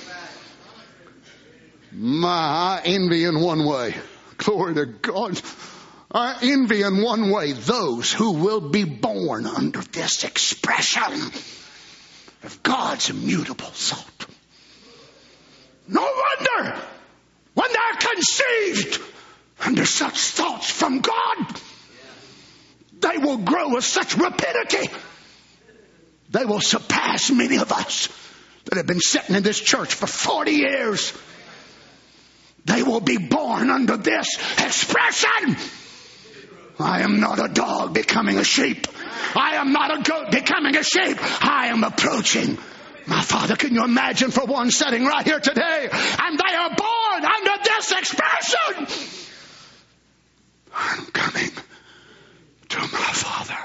My, I envy in one way. Glory to God. I envy in one way those who will be born under this expression of God's immutable thought. No wonder when they're conceived under such thoughts from God, they will grow with such rapidity. They will surpass many of us that have been sitting in this church for forty years. They will be born under this expression. I am not a dog becoming a sheep. I am not a goat becoming a sheep. I am approaching my Father. Can you imagine for one sitting right here today and they are born under this expression? I'm coming to my Father.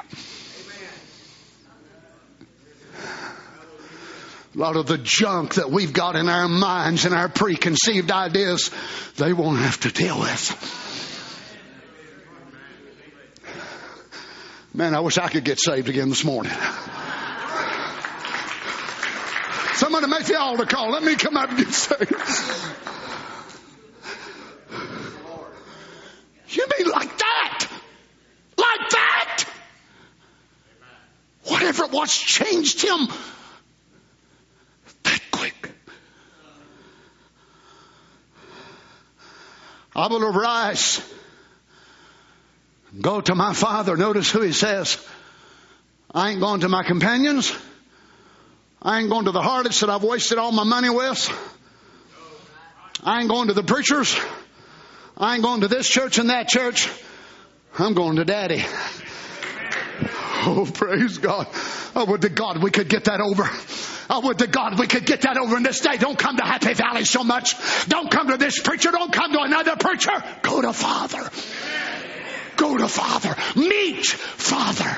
A lot of the junk that we've got in our minds and our preconceived ideas, they won't have to deal with. Man, I wish I could get saved again this morning. Somebody make the altar call. Let me come up and get saved. You mean like that? Like that? Whatever it was changed him that quick. I will arise and go to my Father. Notice who he says. I ain't going to my companions. I ain't going to the harlots that I've wasted all my money with. I ain't going to the preachers. I ain't going to this church and that church. I'm going to Daddy. Oh, praise God. I would to God we could get that over. I would to God we could get that over in this day. Don't come to Happy Valley so much. Don't come to this preacher. Don't come to another preacher. Go to Father. Go to Father. Meet Father.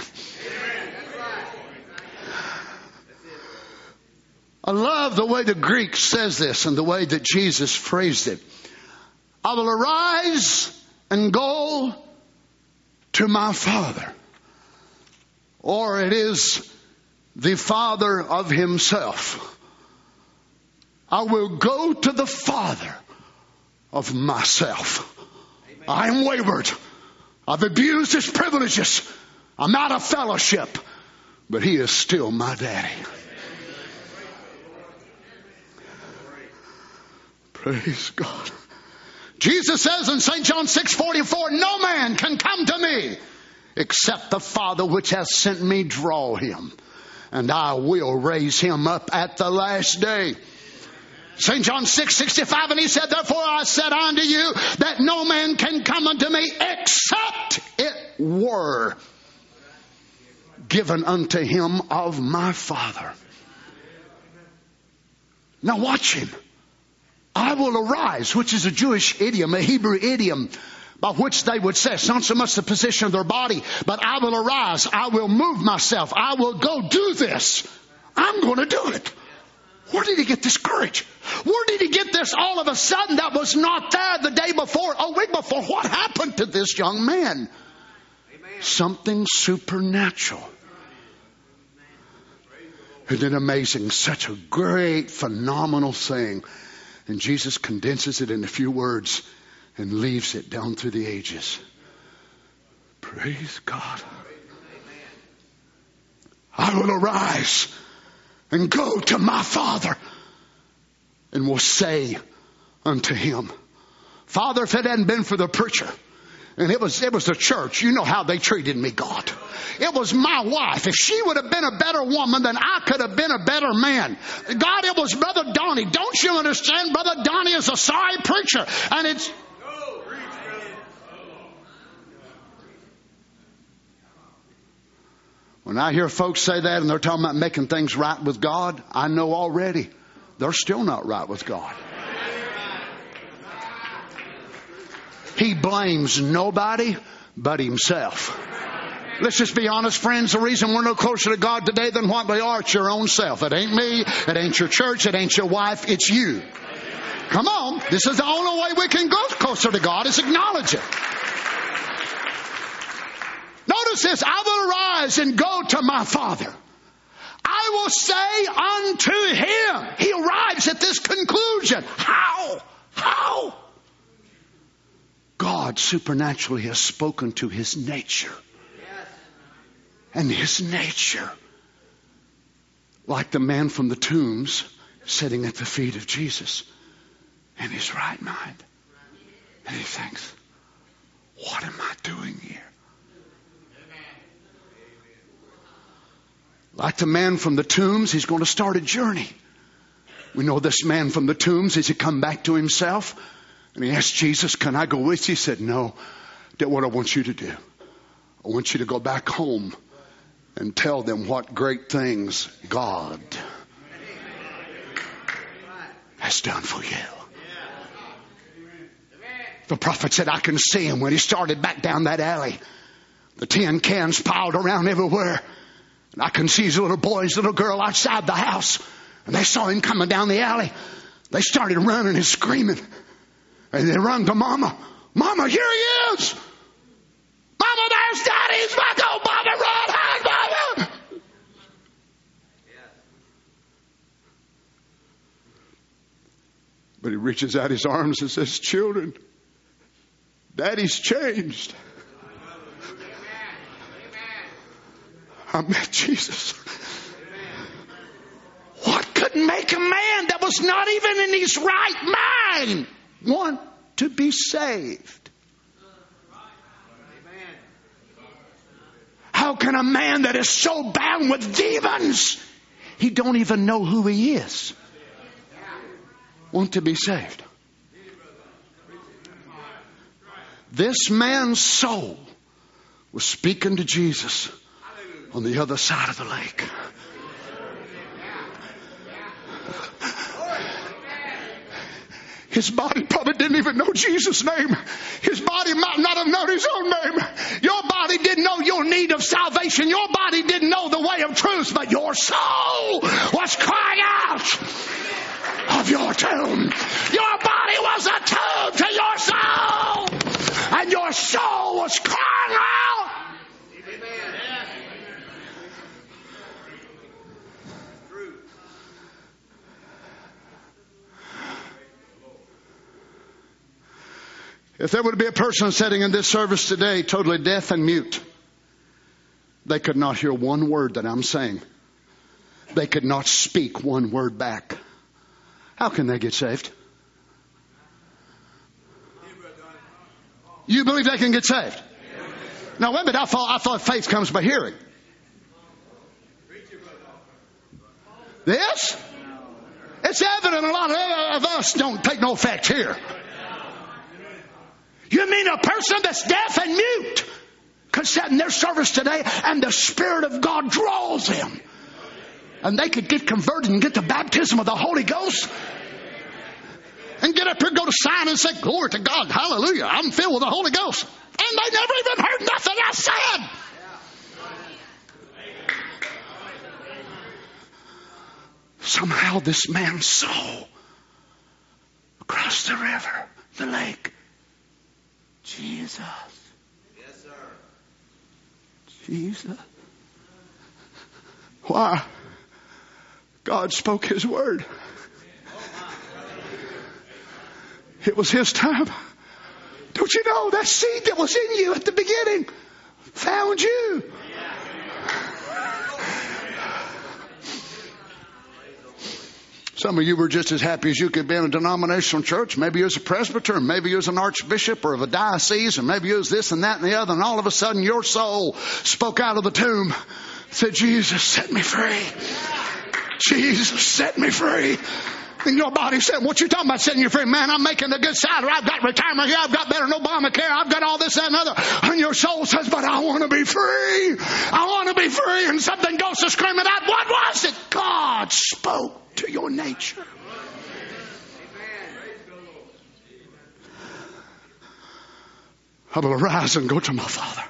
I love the way the Greek says this and the way that Jesus phrased it. I will arise and go to my Father. Or it is the Father of Himself. I will go to the Father of myself. I'm wayward. I've abused His privileges. I'm out of fellowship. But He is still my Daddy. Praise God. Jesus says in Saint John six forty-four, no man can come to me except the Father which has sent me draw him. And I will raise him up at the last day. Saint John six sixty-five, and He said, therefore I said unto you that no man can come unto me except it were given unto him of my Father. Now watch Him. I will arise, which is a Jewish idiom, a Hebrew idiom, by which they would say, it's not so much the position of their body, but I will arise, I will move myself, I will go do this. I'm going to do it. Where did he get this courage? Where did he get this all of a sudden that was not there the day before, a week before? What happened to this young man? Amen. Something supernatural. Isn't it amazing? Such a great, phenomenal thing. And Jesus condenses it in a few words and leaves it down through the ages. Praise God. I will arise and go to my Father and will say unto Him, Father, if it hadn't been for the preacher, and it was it was the church, you know how they treated me, God. It was my wife. If she would have been a better woman, then I could have been a better man. God, it was Brother Donnie. Don't you understand? Brother Donnie is a sorry preacher. And it's... When I hear folks say that and they're talking about making things right with God, I know already they're still not right with God. He blames nobody but himself. Let's just be honest, friends. The reason we're no closer to God today than what we are, it's your own self. It ain't me. It ain't your church. It ain't your wife. It's you. Come on. This is the only way we can go closer to God, is acknowledge it. Notice this. I will arise and go to my Father. I will say unto Him. He arrives at this conclusion. How? How? God supernaturally has spoken to His nature. And His nature, like the man from the tombs sitting at the feet of Jesus in his right mind. And he thinks, what am I doing here? Like the man from the tombs, he's going to start a journey. We know this man from the tombs, as he come back to himself, and he asked Jesus, can I go with you? He said, no, that's what I want you to do. I want you to go back home and tell them what great things God has done for you. The prophet said, I can see him when he started back down that alley. The tin cans piled around everywhere. And I can see his little boy, his little girl outside the house. And they saw him coming down the alley. They started running and screaming. And they run to Mama. Mama, here he is. Mama, there's Daddy. He's back home. Mama, run. Hide, Mama. But he reaches out his arms and says, children, Daddy's changed. I met Jesus. What could make a man that was not even in his right mind want to be saved? How can a man that is so bound with demons, he don't even know who he is, want to be saved? This man's soul was speaking to Jesus on the other side of the lake. His body probably didn't even know Jesus' name. His body might not have known his own name. Your body didn't know your need of salvation. Your body didn't know the way of truth, but your soul was crying out of your tomb. Your body was a tomb to your soul, and your soul was crying out. If there would be a person sitting in this service today totally deaf and mute, they could not hear one word that I'm saying. They could not speak one word back. How can they get saved? You believe they can get saved? Now wait a minute, I thought, I thought faith comes by hearing. This? It's evident a lot of us don't take no effect here. You mean a person that's deaf and mute could sit in their service today and the Spirit of God draws them, and they could get converted and get the baptism of the Holy Ghost and get up here and go to sign and say, glory to God, hallelujah, I'm filled with the Holy Ghost. And they never even heard nothing I said. Somehow this man's soul across the river, the lake, Jesus. Yes, sir. Jesus. Why? God spoke His word. It was His time. Don't you know that seed that was in you at the beginning found you? Some of you were just as happy as you could be in a denominational church. Maybe you was a presbyter, maybe you was an archbishop or of a diocese, or maybe you was this and that and the other, and all of a sudden your soul spoke out of the tomb, said, Jesus, set me free. Jesus, set me free. And your body said, what you talking about setting you free? Man, I'm making a good salary. I've got retirement here. I've got better than Obamacare. I've got all this, that, and other. And your soul says, but I want to be free. I want to be free. And something goes to screaming out, what was it? God spoke to your nature. I will arise and go to my Father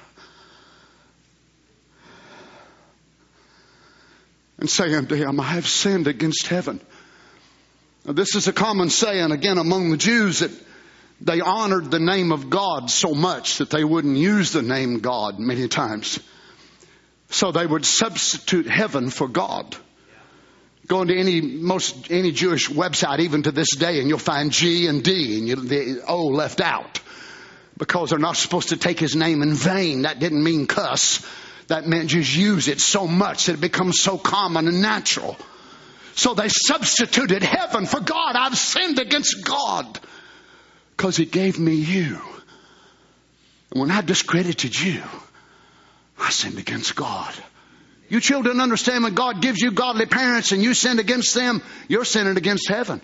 and say unto Him, I have sinned against heaven. Now, this is a common saying again among the Jews, that they honored the name of God so much that they wouldn't use the name God many times. So they would substitute heaven for God. Go into any most any Jewish website even to this day, and you'll find G and D, and you, the O left out, because they're not supposed to take His name in vain. That didn't mean cuss. That meant just use it so much that it becomes so common and natural. So they substituted heaven for God. I've sinned against God because He gave me you. And when I discredited you, I sinned against God. You children understand, when God gives you godly parents and you sin against them, you're sinning against heaven.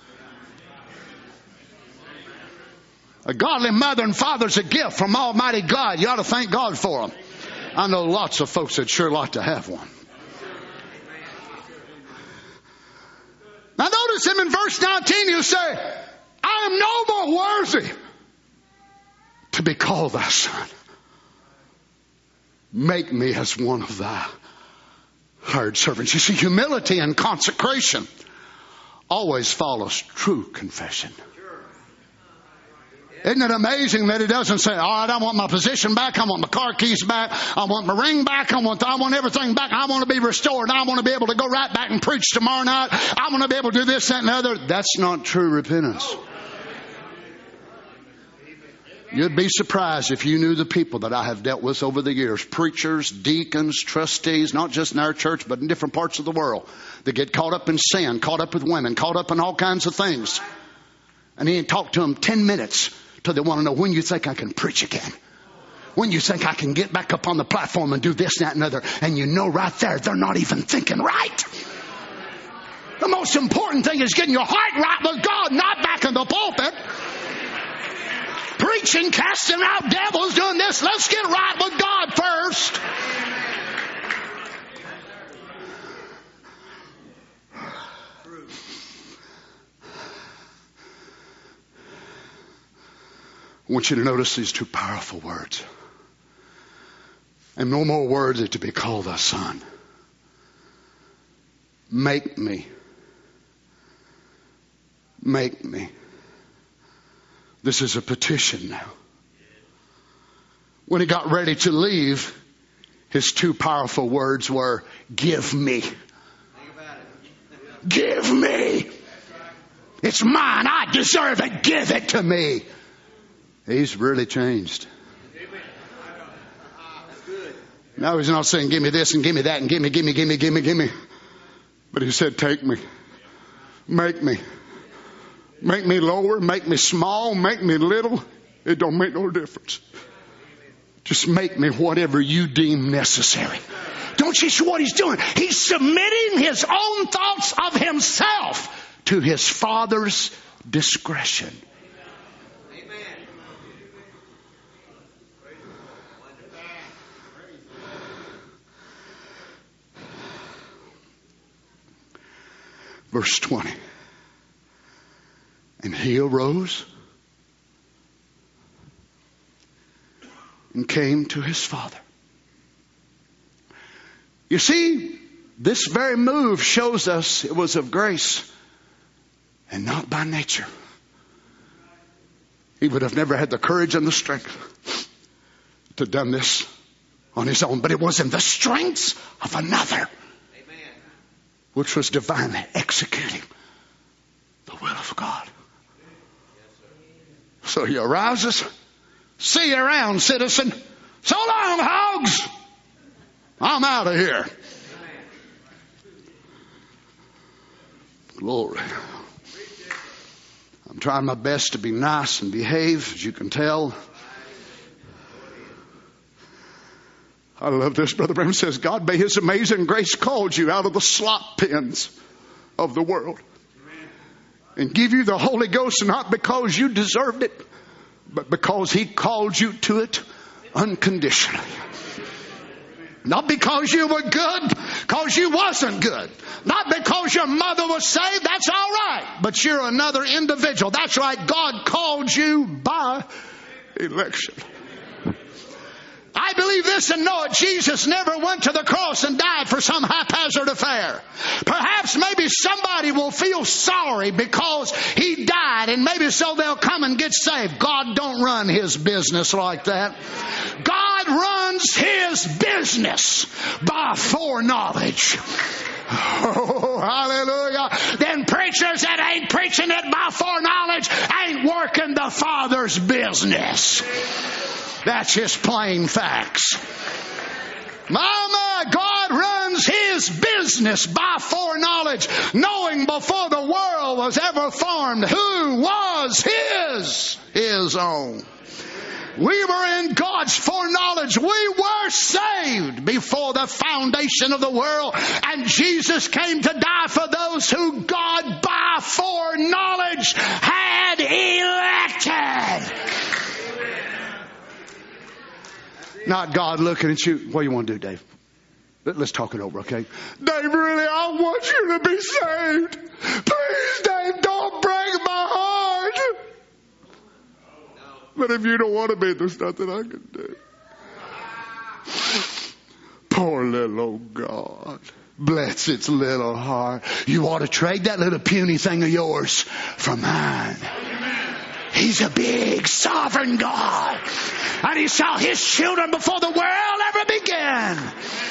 A godly mother and father's a gift from Almighty God. You ought to thank God for them. I know lots of folks that sure like to have one. Now notice Him in verse nineteen. He'll say, I am no more worthy to be called thy son. Make me as one of thy hired servants. You see, humility and consecration always follows true confession. Isn't it amazing that He doesn't say, all right, I want my position back. I want my car keys back. I want my ring back. I want, I want everything back. I want to be restored. I want to be able to go right back and preach tomorrow night. I want to be able to do this, that, and the other. That's not true repentance. You'd be surprised if you knew the people that I have dealt with over the years. Preachers, deacons, trustees, not just in our church, but in different parts of the world, that get caught up in sin, caught up with women, caught up in all kinds of things. And He ain't talked to them ten minutes till they want to know, when you think I can preach again? When you think I can get back up on the platform and do this, that, and other? And you know right there, they're not even thinking right. The most important thing is getting your heart right with God, not back in the pulpit. preaching, casting out devils, doing this. Let's get right with God first. I want you to notice these two powerful words. And no more worthy to be called thy son. Make me. Make me. This is a petition now. When he got ready to leave, his two powerful words were, give me. Give me. It's mine. I deserve it. Give it to me. He's really changed. Now he's not saying, give me this and give me that and give me, give me, give me, give me, give me. But he said, take me. Make me. Make me lower, make me small, make me little. It don't make no difference. Just make me whatever you deem necessary. Don't you see what he's doing? He's submitting his own thoughts of himself to his Father's discretion. Verse twenty. And he arose and came to his father. You see, this very move shows us it was of grace and not by nature. He would have never had the courage and the strength to have done this on his own. But it was in the strength of another, which was divinely executing the will of God. So he arouses. See you around, citizen. So long, hogs. I'm out of here. Glory. I'm trying my best to be nice and behave, as you can tell. I love this. Brother Branham says, God by his amazing grace called you out of the slop pens of the world. And give you the Holy Ghost not because you deserved it, but because he called you to it unconditionally. Not because you were good, because you wasn't good. Not because your mother was saved, that's all right. But you're another individual. That's right, God called you by election. I believe this and know it. Jesus never went to the cross and died for some haphazard affair. Perhaps maybe somebody will feel sorry because he died, and maybe so they'll come and get saved. God don't run his business like that. God runs his business by foreknowledge. Oh, hallelujah. Then preachers that ain't preaching it by foreknowledge ain't working the Father's business. That's just plain facts. Mama, God runs his business by foreknowledge, knowing before the world was ever formed who was his, his own. We were in God's foreknowledge. We were saved before the foundation of the world. And Jesus came to die for those who God by foreknowledge had elected. Not God looking at you. What do you want to do, Dave? Let's talk it over, okay? Dave, really, I want you to be saved. Please, Dave, don't break my heart. But if you don't want to be, there's nothing I can do. Poor little old God. Bless its little heart. You ought to trade that little puny thing of yours for mine. He's a big sovereign God. And he saw his children before the world ever began.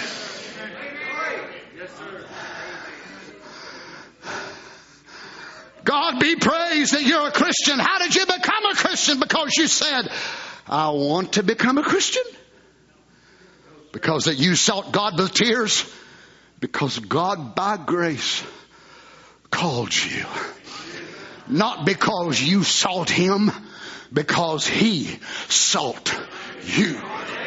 God be praised that you're a Christian. How did you become a Christian? Because you said, I want to become a Christian. Because that you sought God with tears. Because God by grace called you. Not because you sought him, because he sought you.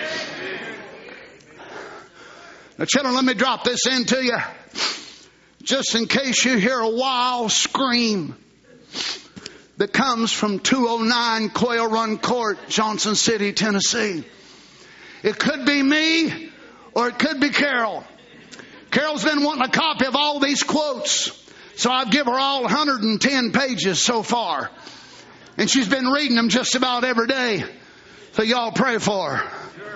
Now, children, let me drop this into you. Just in case you hear a wild scream. that comes from two oh nine Quail Run Court, Johnson City, Tennessee. It could be me or it could be Carol. Carol's been wanting a copy of all these quotes, so I've given her all one hundred ten pages so far. And she's been reading them just about every day. So y'all pray for her.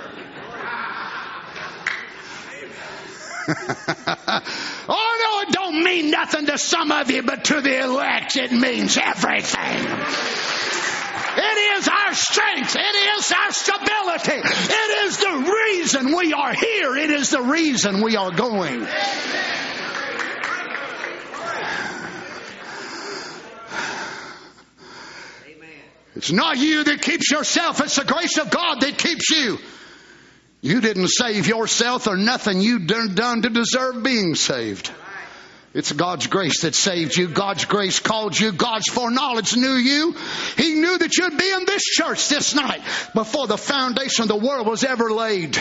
Oh, no, it don't mean nothing to some of you, but to the elect it means everything. It is our strength. It is our stability. It is the reason we are here. It is the reason we are going. It's not you that keeps yourself. It's the grace of God that keeps you. You didn't save yourself or nothing you done to deserve being saved. It's God's grace that saved you. God's grace called you. God's foreknowledge knew you. He knew that you'd be in this church this night before the foundation of the world was ever laid.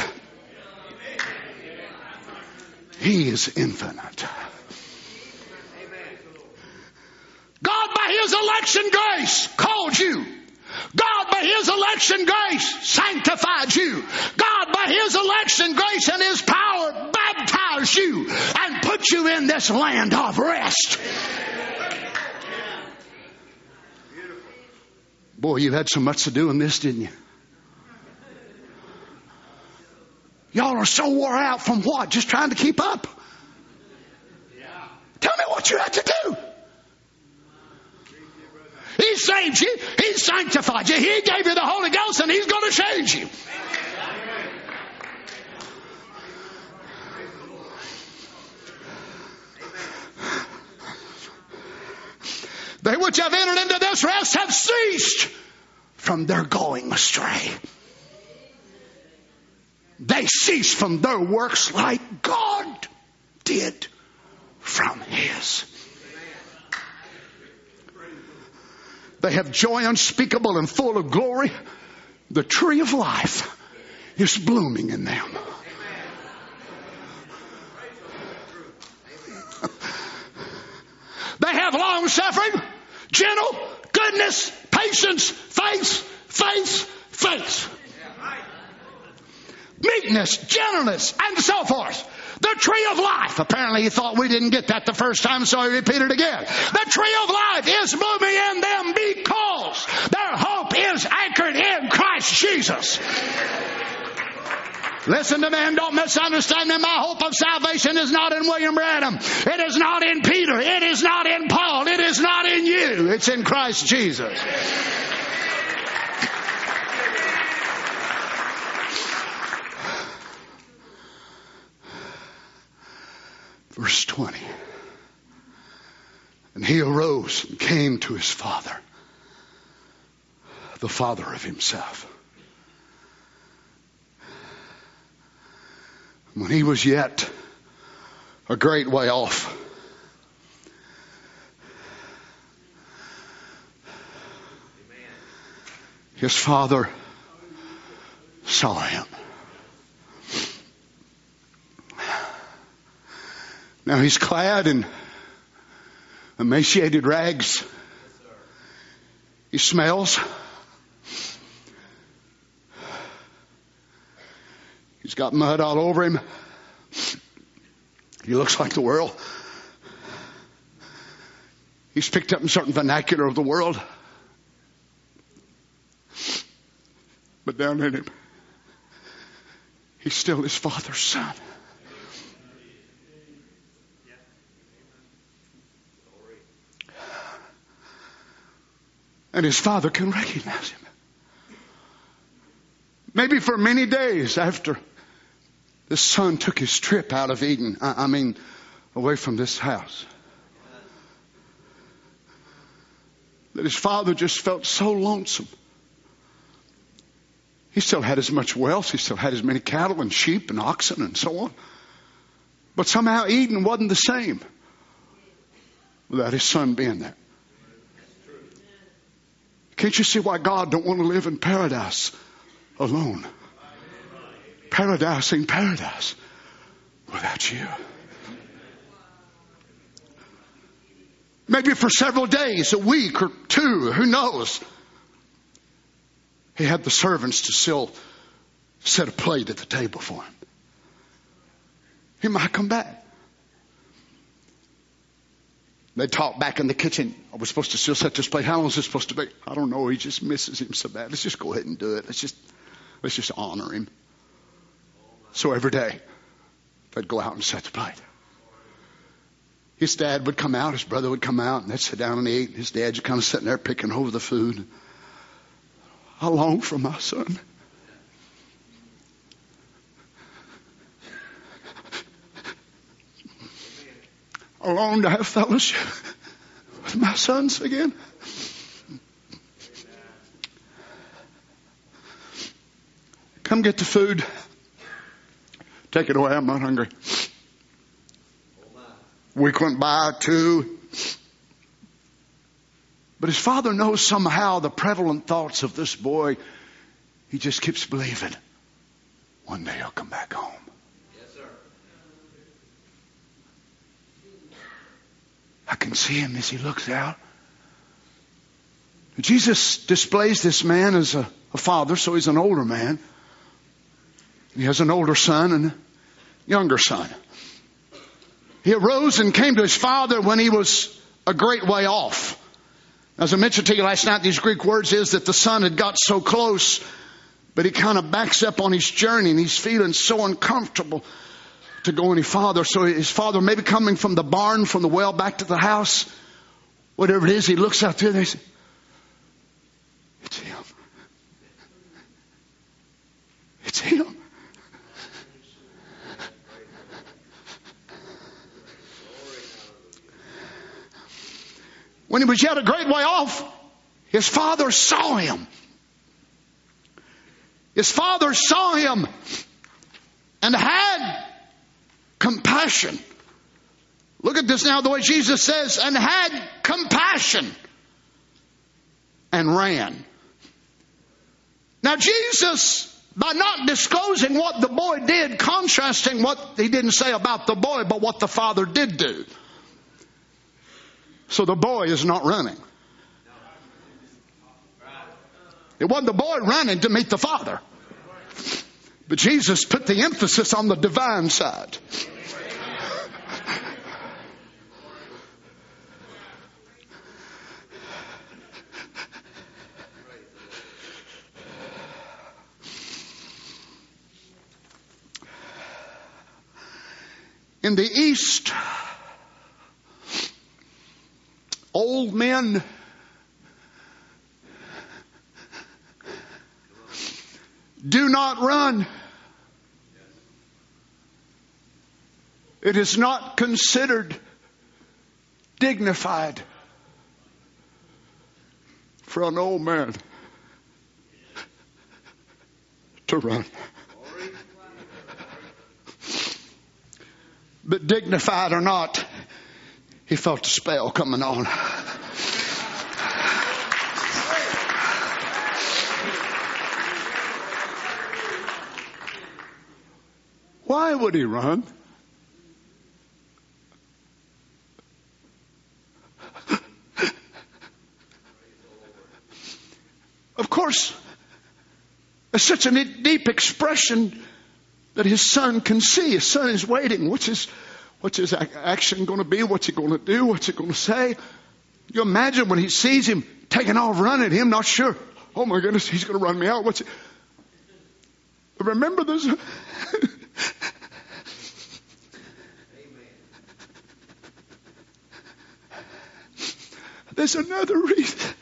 He is infinite. God, by His election grace, called you. God, by His election grace, sanctified you. God, by His election grace and His power, baptized you and put you in this land of rest. Boy, you had so much to do in this, didn't you? Y'all are so wore out from what? Just trying to keep up? Tell me what you had to do. He saved you. He sanctified you. He gave you the Holy Ghost, and He's going to change you. They which have entered into this rest have ceased from their going astray. They ceased from their works like God did from His. They have joy unspeakable and full of glory. The tree of life is blooming in them. They have long suffering, gentle, goodness, patience, faith, faith, faith. Meekness, gentleness, and so forth. The tree of life. Apparently he thought we didn't get that the first time, so he repeated it again. The tree of life is blooming in them because their hope is anchored in Christ Jesus. Listen to me and don't misunderstand me. My hope of salvation is not in William Branham. It is not in Peter. It is not in Paul. It is not in you. It's in Christ Jesus. Verse twenty. And he arose and came to his father, the father of himself. When he was yet a great way off, his father saw him. Now he's clad in emaciated rags. He smells. He's got mud all over him. He looks like the world. He's picked up in certain vernacular of the world. But down in him, he's still his father's son. And his father can recognize him. Maybe for many days after the son took his trip out of Eden, I, I mean, away from this house, that his father just felt so lonesome. He still had as much wealth. He still had as many cattle and sheep and oxen and so on. But somehow Eden wasn't the same without his son being there. Can't you see why God don't want to live in paradise alone? Paradise ain't paradise without you. maybe for several days, a week or two, who knows. He had the servants to still set a plate at the table for him. He might come back. They talk back in the kitchen. Are we supposed to still set this plate? How long is this supposed to be? I don't know. He just misses him so bad. Let's just go ahead and do it. Let's just, let's just honor him. So every day, they'd go out and set the plate. His dad would come out. His brother would come out. And they'd sit down and eat. His dad just kind of sitting there picking over the food. I long for my son. I long to have fellowship with my sons again. Come get the food. Take it away. I'm not hungry. Week went by, two. But his father knows somehow the prevalent thoughts of this boy. He just keeps believing one day he'll come back home. I can see him as he looks out. Jesus displays this man as a, a father, so he's an older man. He has an older son and a younger son. He arose and came to his father when he was a great way off. As I mentioned to you last night, these Greek words is that the son had got so close, but he kind of backs up on his journey and he's feeling so uncomfortable to go any farther. So his father may be coming from the barn, from the well back to the house. Whatever it is, he looks out there and he says, it's him. It's him. When he was yet a great way off, his father saw him. His father saw him and had compassion. Look at this now, the way Jesus says, and had compassion and ran. Now Jesus, by not disclosing what the boy did, contrasting what he didn't say about the boy, but what the father did do. So the boy is not running. It wasn't the boy running to meet the father. But Jesus put the emphasis on the divine side. In the East, old men do not run. It is not considered dignified for an old man to run. But dignified or not, he felt a spell coming on. Why would he run? Of course, it's such a deep expression that his son can see. His son is waiting. What's his, what's his action going to be? What's he going to do? What's he going to say? You imagine when he sees him taking off running, him not sure. Oh my goodness, he's going to run me out. What's it? Remember this? There's another reason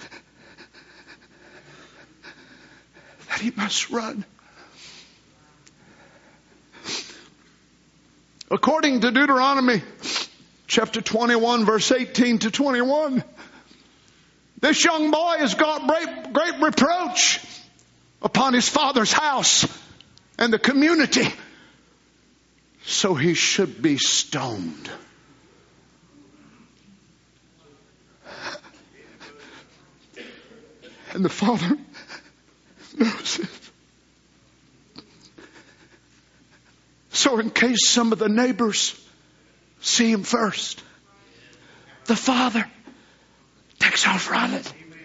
that he must run. According to Deuteronomy chapter twenty-one, verse eighteen to twenty-one, this young boy has got great, great reproach upon his father's house and the community. So he should be stoned. And the father knows it. So in case some of the neighbors see him first, the father takes off running.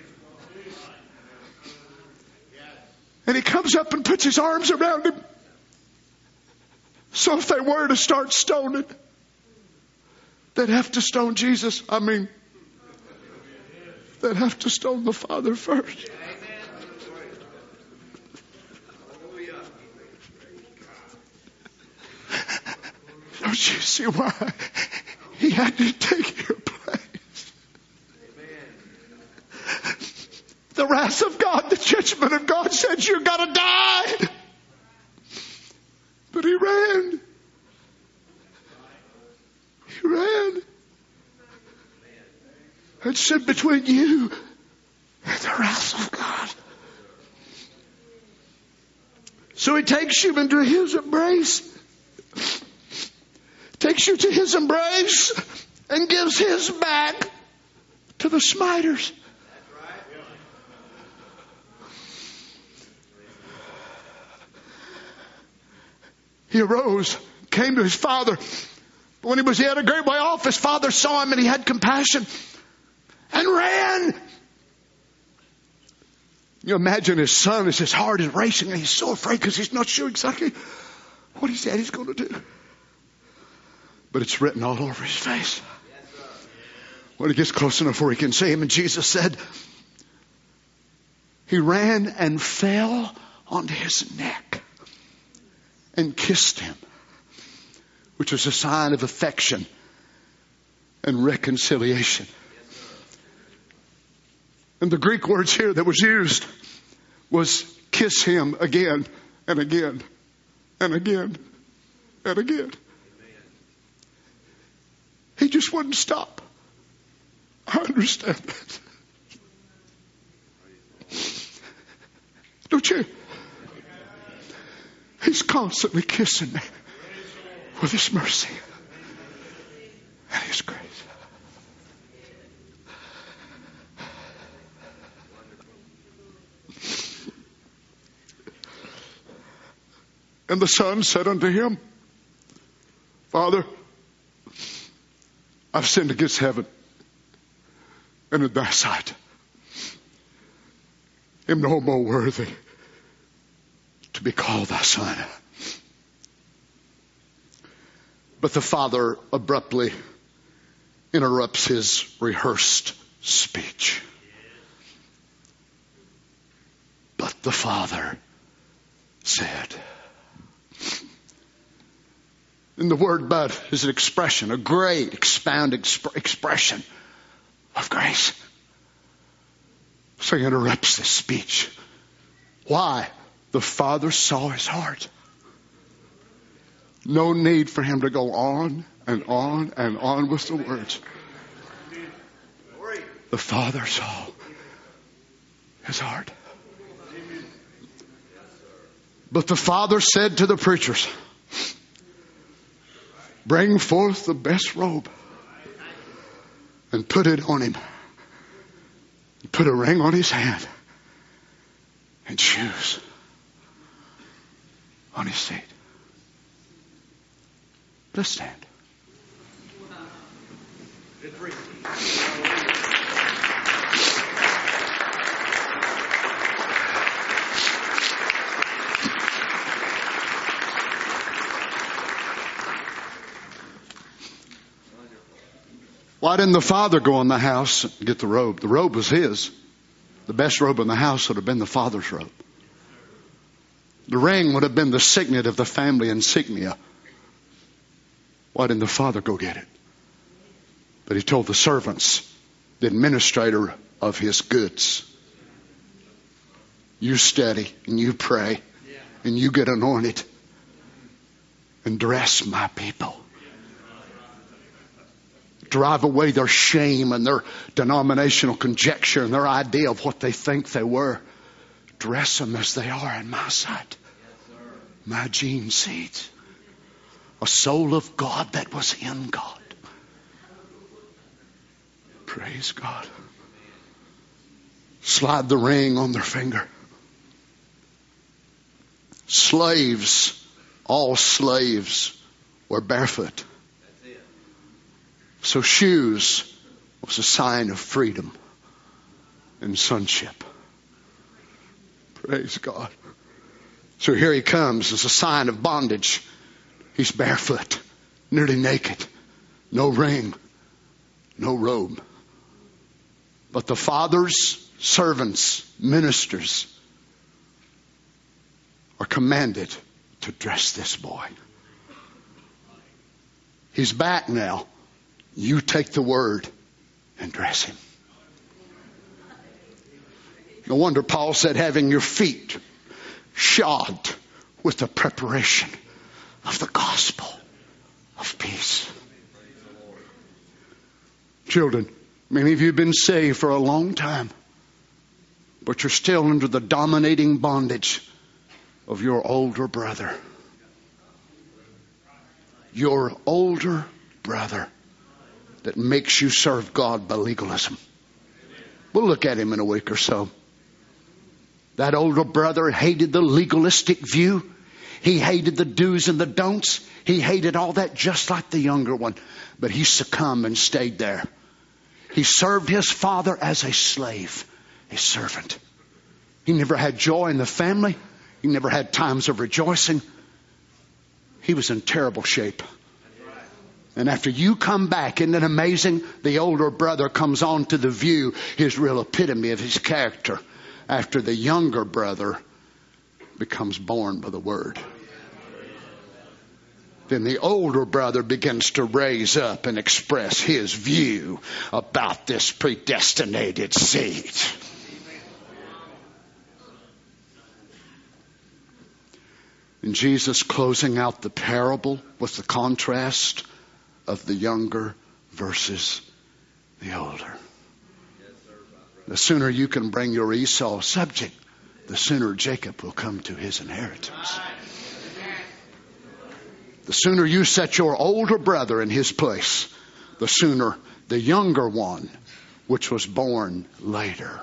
And he comes up and puts his arms around him. So if they were to start stoning, they'd have to stone Jesus. I mean, they'd have to stone the Father first. Don't you see why he had to take your place? The wrath of God, the judgment of God said you're going to die. But he ran. He ran. And stood between you and the wrath of God. So he takes you into his embrace. Takes you to his embrace and gives his back to the smiters. He arose, came to his father. But when he was yet a great way off, his father saw him and he had compassion and ran. You imagine his son as his heart is racing and he's so afraid because he's not sure exactly what his daddy's going to do. But it's written all over his face. When he gets close enough where he can see him, and Jesus said, he ran and fell onto his neck and kissed him, which was a sign of affection and reconciliation. And the Greek words here that was used was kiss him again and again and again and again. He just wouldn't stop. I understand that. Don't you? He's constantly kissing me with his mercy and his grace. And the son said unto him, Father, I've sinned against heaven and in thy sight. Am no more worthy to be called thy son. But the father abruptly interrupts his rehearsed speech. But the father said. And the word but is an expression, a great expounded exp- expression of grace. So he interrupts this speech. Why? The father saw his heart. No need for him to go on and on and on with the words. The father saw his heart. But the father said to the preachers, bring forth the best robe and put it on him. Put a ring on his hand and shoes on his feet. Let's stand. Why didn't the father go in the house and get the robe? The robe was his. The best robe in the house would have been the father's robe. The ring would have been the signet of the family insignia. Why didn't the father go get it? But he told the servants, the administrator of his goods, you study and you pray and you get anointed and dress my people. Drive away their shame and their denominational conjecture and their idea of what they think they were. Dress them as they are in my sight. My gene seeds. A soul of God that was in God. Praise God. Slide the ring on their finger. Slaves, all slaves were barefoot. So shoes was a sign of freedom. and sonship. Praise God. So here he comes as a sign of bondage. He's barefoot, nearly naked, no ring, no robe. But the Father's servants, ministers, are commanded to dress this boy. He's back now. You take the word and dress him. No wonder Paul said, having your feet shod with the preparation of the gospel of peace. Children, many of you have been saved for a long time, but you're still under the dominating bondage of your older brother. Your older brother that makes you serve God by legalism. We'll look at him in a week or so. That older brother hated the legalistic view. He hated the do's and the don'ts. He hated all that just like the younger one. But he succumbed and stayed there. He served his father as a slave, a servant. He never had joy in the family. He never had times of rejoicing. He was in terrible shape. And after you come back, isn't it amazing? The older brother comes on to the view, his real epitome of his character, after the younger brother becomes born by the word. Then the older brother begins to raise up and express his view about this predestinated seed. And Jesus closing out the parable with the contrast of the younger versus the older. The sooner you can bring your Esau subject, the sooner Jacob will come to his inheritance. The sooner you set your older brother in his place, the sooner the younger one, which was born later.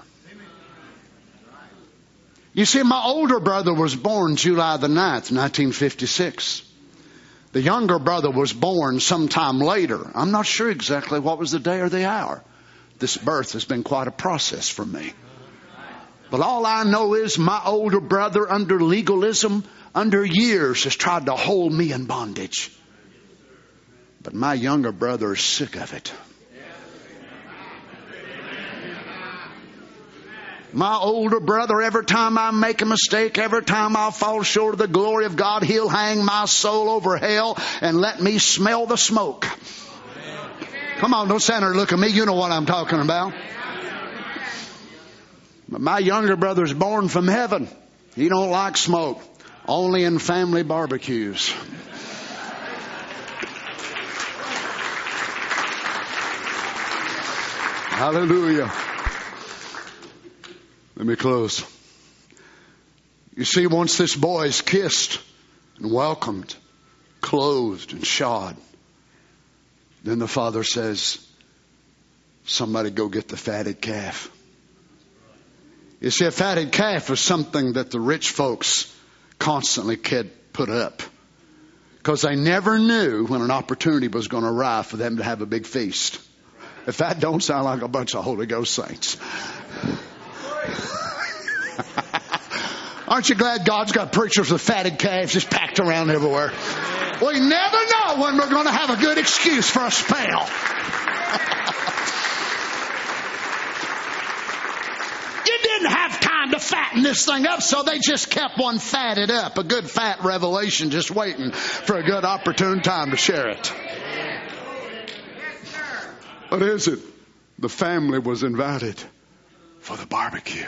You see, my older brother was born July the ninth, nineteen fifty-six. The younger brother was born sometime later. I'm not sure exactly what was the day or the hour. This birth has been quite a process for me. But all I know is my older brother, under legalism, under years, has tried to hold me in bondage. But my younger brother is sick of it. My older brother, every time I make a mistake, every time I fall short of the glory of God, he'll hang my soul over hell and let me smell the smoke. Come on, don't stand there and look at me. You know what I'm talking about. But my younger brother's born from heaven. He don't like smoke. Only in family barbecues. Hallelujah. Let me close. You see, once this boy is kissed and welcomed, clothed and shod, then the father says, somebody go get the fatted calf. You see, a fatted calf was something that the rich folks constantly could put up, because they never knew when an opportunity was going to arrive for them to have a big feast. If that don't sound like a bunch of Holy Ghost saints. Aren't you glad God's got preachers with fatted calves just packed around everywhere? We never know when we're going to have a good excuse for a spell. You didn't have time to fatten this thing up, so they just kept one fatted up. A good fat revelation, just waiting for a good opportune time to share it. What is it? The family was invited for the barbecue.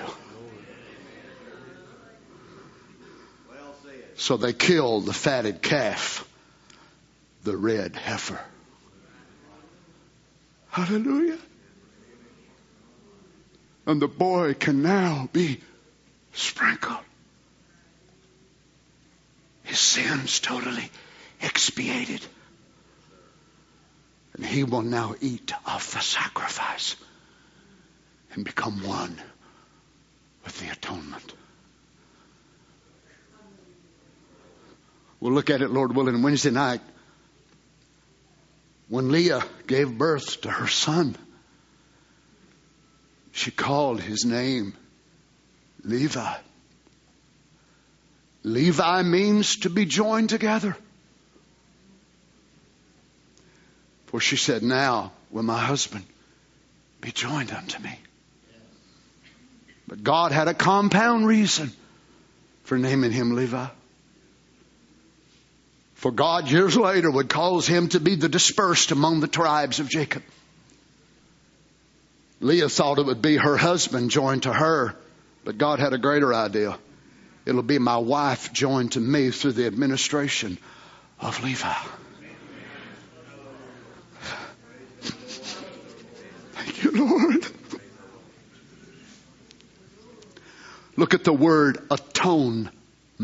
So they killed the fatted calf, the red heifer. Hallelujah. And the boy can now be sprinkled. His sins totally expiated. And he will now eat of the sacrifice and become one with the atonement. We'll look at it, Lord willing, Wednesday night. When Leah gave birth to her son, she called his name Levi. Levi means to be joined together. For she said, now will my husband be joined unto me. But God had a compound reason for naming him Levi. For God years later would cause him to be the dispersed among the tribes of Jacob. Leah thought it would be her husband joined to her, but God had a greater idea. It'll be my wife joined to me through the administration of Levi. Thank you, Lord. Look at the word atonement.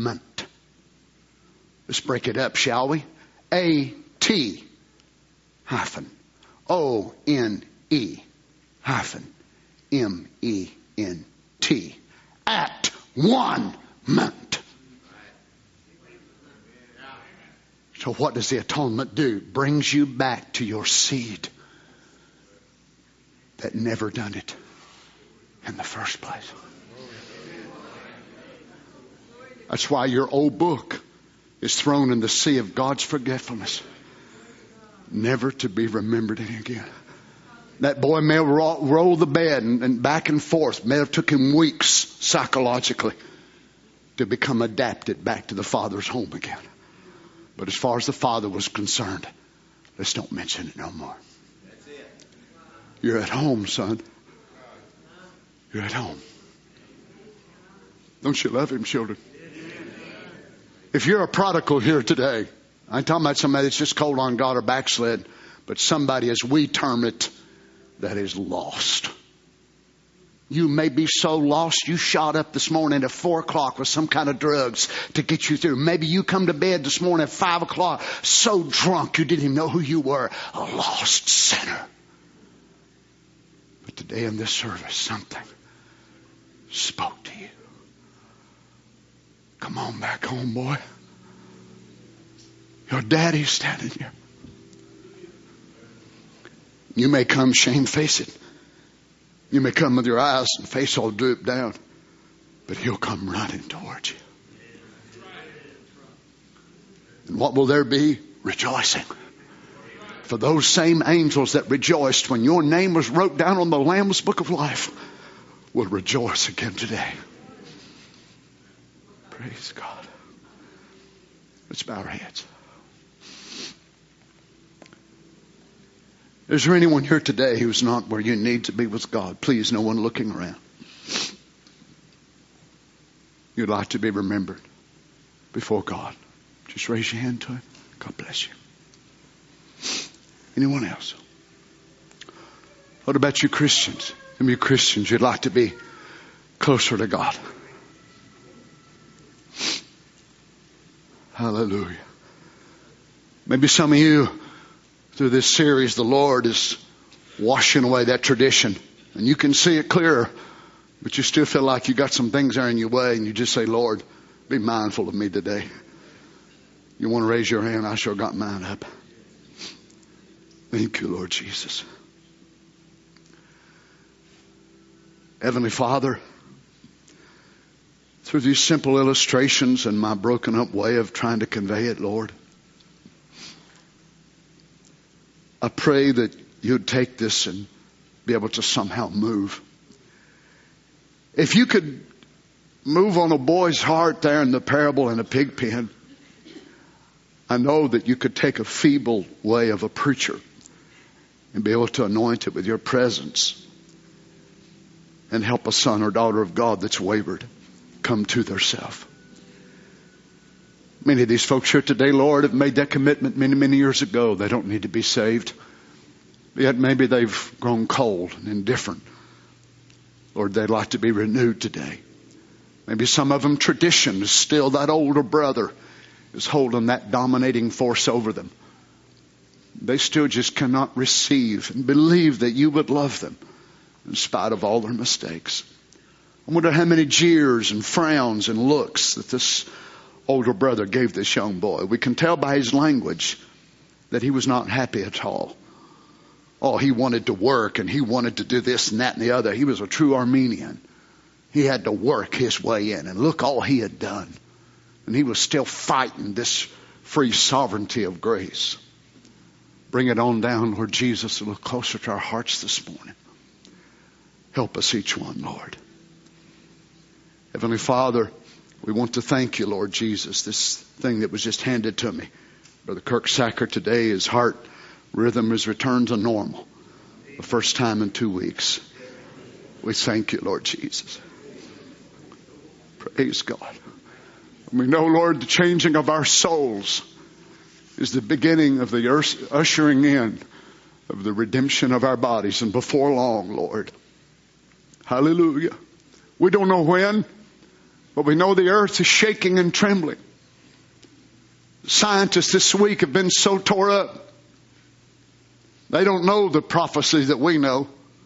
Let's break it up, shall we? A T hyphen O N E hyphen M E N T. At one ment. So what does the atonement do? Brings you back to your seed that never done it in the first place. That's why your old book is thrown in the sea of God's forgetfulness, never to be remembered again. That boy may have roll, roll the bed and, and back and forth. May have took him weeks psychologically to become adapted back to the father's home again. But as far as the father was concerned, let's don't mention it no more. You're at home, son. You're at home. Don't you love him, children? If you're a prodigal here today, I ain't talking about somebody that's just cold on God or backslid, but somebody, as we term it, that is lost. You may be so lost you shot up this morning at four o'clock with some kind of drugs to get you through. Maybe you come to bed this morning at five o'clock so drunk you didn't even know who you were. A lost sinner. But today in this service, something spoke to you. Come on back home, boy. Your daddy's standing here. You may come shamefaced. You may come with your eyes and face all drooped down. But he'll come running towards you. And what will there be? Rejoicing. For those same angels that rejoiced when your name was wrote down on the Lamb's Book of Life will rejoice again today. Praise God. Let's bow our heads. Is there anyone here today who's not where you need to be with God? Please, no one looking around. You'd like to be remembered before God. Just raise your hand to him. God bless you. Anyone else? What about you Christians? Some of you Christians, you'd like to be closer to God. Hallelujah. Maybe some of you, through this series, the Lord is washing away that tradition. And you can see it clearer, but you still feel like you got some things there in your way. And you just say, Lord, be mindful of me today. You want to raise your hand? I sure got mine up. Thank you, Lord Jesus. Heavenly Father, through these simple illustrations and my broken up way of trying to convey it, Lord, I pray that you'd take this and be able to somehow move. If you could move on a boy's heart there in the parable in a pig pen, I know that you could take a feeble way of a preacher and be able to anoint it with your presence and help a son or daughter of God that's wavered come to theirself. Many of these folks here today, Lord, have made that commitment many, many years ago. They don't need to be saved. Yet maybe they've grown cold and indifferent. Lord, they'd like to be renewed today. Maybe some of them, tradition is still that older brother is holding that dominating force over them. They still just cannot receive and believe that you would love them in spite of all their mistakes. I wonder how many jeers and frowns and looks that this older brother gave this young boy. We can tell by his language that he was not happy at all. Oh, he wanted to work and he wanted to do this and that and the other. He was a true Armenian. He had to work his way in. And look all he had done. And he was still fighting this free sovereignty of grace. Bring it on down, Lord Jesus, a little closer to our hearts this morning. Help us each one, Lord. Heavenly Father, we want to thank you, Lord Jesus. This thing that was just handed to me. Brother Kirk Sacker today, his heart rhythm has returned to normal. The first time in two weeks. We thank you, Lord Jesus. Praise God. We know, Lord, the changing of our souls is the beginning of the ushering in of the redemption of our bodies. And before long, Lord. Hallelujah. We don't know when, but we know the earth is shaking and trembling. Scientists this week have been so tore up. They don't know the prophecy that we know.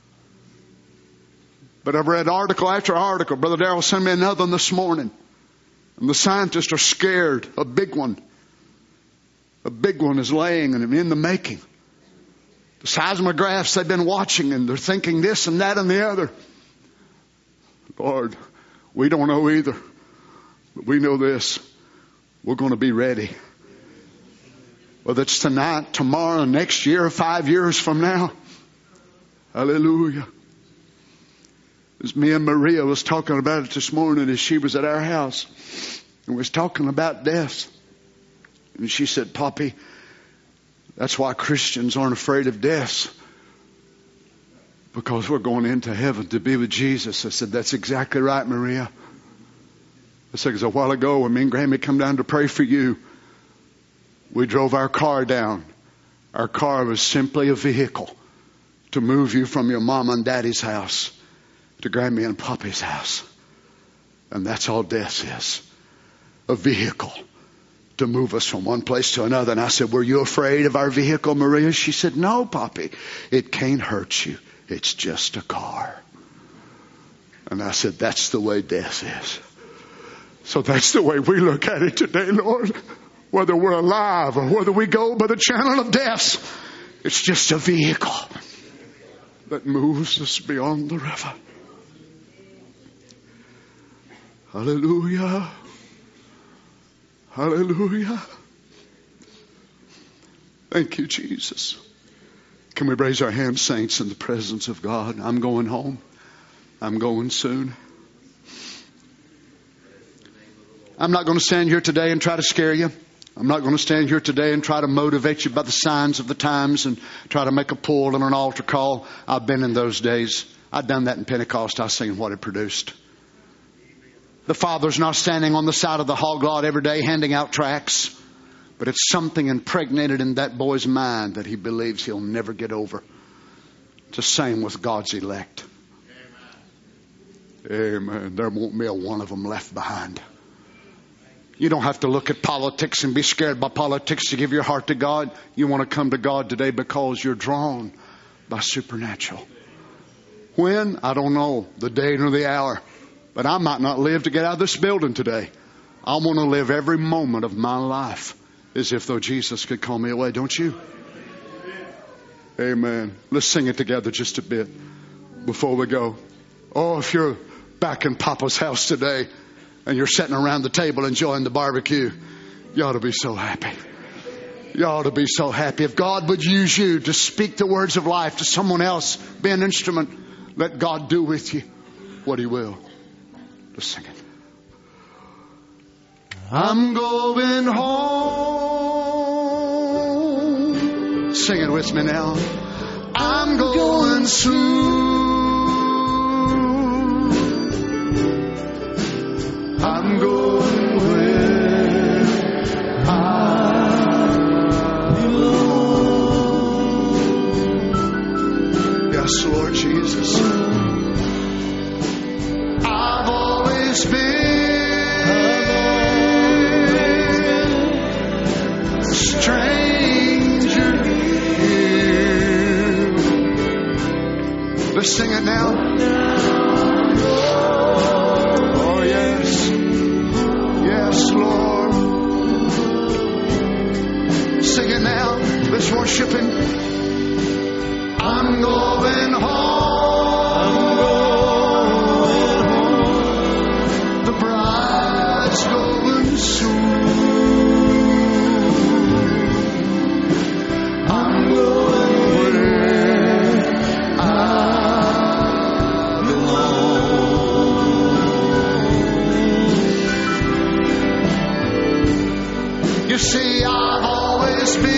But I've read article after article. Brother Darrell sent me another one this morning. And the scientists are scared. A big one. A big one is laying and in the making. The seismographs they've been watching and they're thinking this and that and the other. Lord, we don't know either. But we know this. We're going to be ready. Whether it's tonight, tomorrow, next year, or five years from now. Hallelujah. As me and Maria was talking about it this morning as she was at our house. And we was talking about death. And she said, Poppy, that's why Christians aren't afraid of death. Because we're going into heaven to be with Jesus. I said, that's exactly right, Maria. I said, because a while ago when me and Grammy come down to pray for you, we drove our car down. Our car was simply a vehicle to move you from your mom and daddy's house to Grammy and Poppy's house. And that's all death is. A vehicle to move us from one place to another. And I said, were you afraid of our vehicle, Maria? She said, no, Poppy. It can't hurt you. It's just a car. And I said, that's the way death is. So that's the way we look at it today, Lord. Whether we're alive or whether we go by the channel of death, it's just a vehicle that moves us beyond the river. Hallelujah. Hallelujah. Thank you, Jesus. Can we raise our hands, saints, in the presence of God? I'm going home. I'm going soon. I'm not going to stand here today and try to scare you. I'm not going to stand here today and try to motivate you by the signs of the times and try to make a pull and an altar call. I've been in those days. I've done that in Pentecost. I've seen what it produced. The Father's not standing on the side of the hog lot every day handing out tracts. But it's something impregnated in that boy's mind that he believes he'll never get over. It's the same with God's elect. Amen. Amen. There won't be a one of them left behind. You don't have to look at politics and be scared by politics to give your heart to God. You want to come to God today because you're drawn by supernatural. When? I don't know. The day nor the hour. But I might not live to get out of this building today. I want to live every moment of my life as if though Jesus could call me away. Don't you? Amen. Let's sing it together just a bit before we go. Oh, if you're back in Papa's house today and you're sitting around the table enjoying the barbecue, you ought to be so happy. You ought to be so happy. If God would use you to speak the words of life to someone else, be an instrument, let God do with you what He will. Let's sing it. I'm going home. Sing it with me now. I'm going soon. I'm going where I belong. Yes, Lord Jesus. I've always been sing it now. Oh, yes. Yes, Lord. Sing it now. Let's worship Him.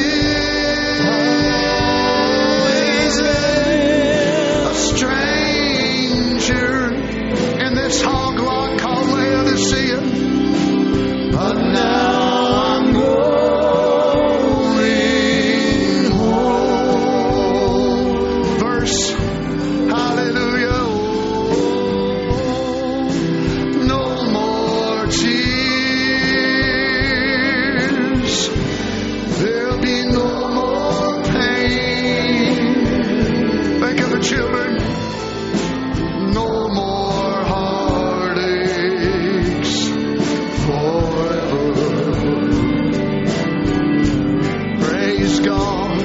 always been a stranger in this hog lot called Laodicea. But now I'm going home. Verse, hallelujah. No more tears. There'll be no more pain. Think of the children. No more heartaches forever. Praise God.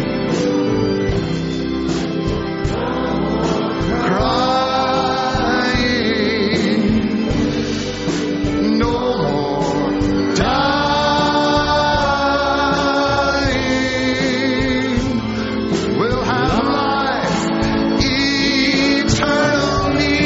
Crying. No more dying. We'll have life eternally.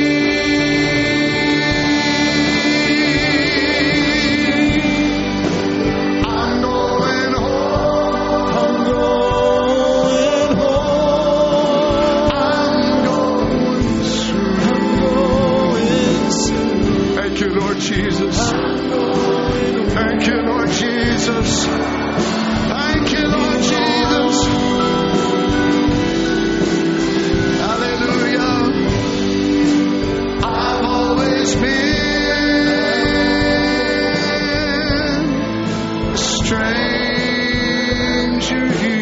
I'm going home. I'm going home. I'm going soon. I'm going soon. Thank you, Lord Jesus. Thank you, Lord Jesus. Thank you, Lord Jesus. Hallelujah. I've always been a stranger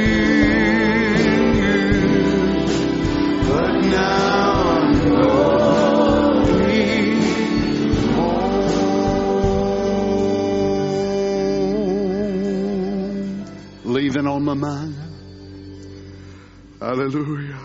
here, but now I'm going home. Leaving on my mind. Hallelujah.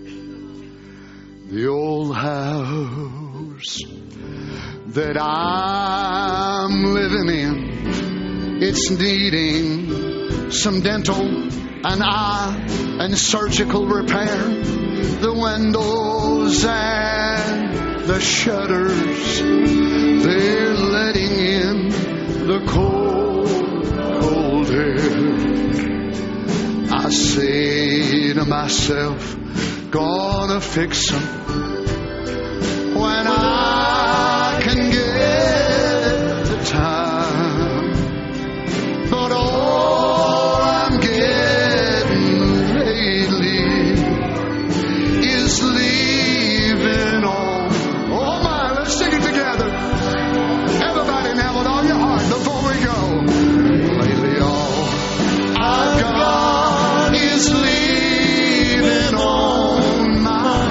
The old house that I'm living in, it's needing some dental and eye and surgical repair. The windows and the shutters, they're letting in the cold, cold air. I say to myself, gonna fix them when I can get the time. But all I'm getting lately is leaving on. Oh my, let's sing it together. Everybody now with all your heart before we go. Lately all I've got is leaving on my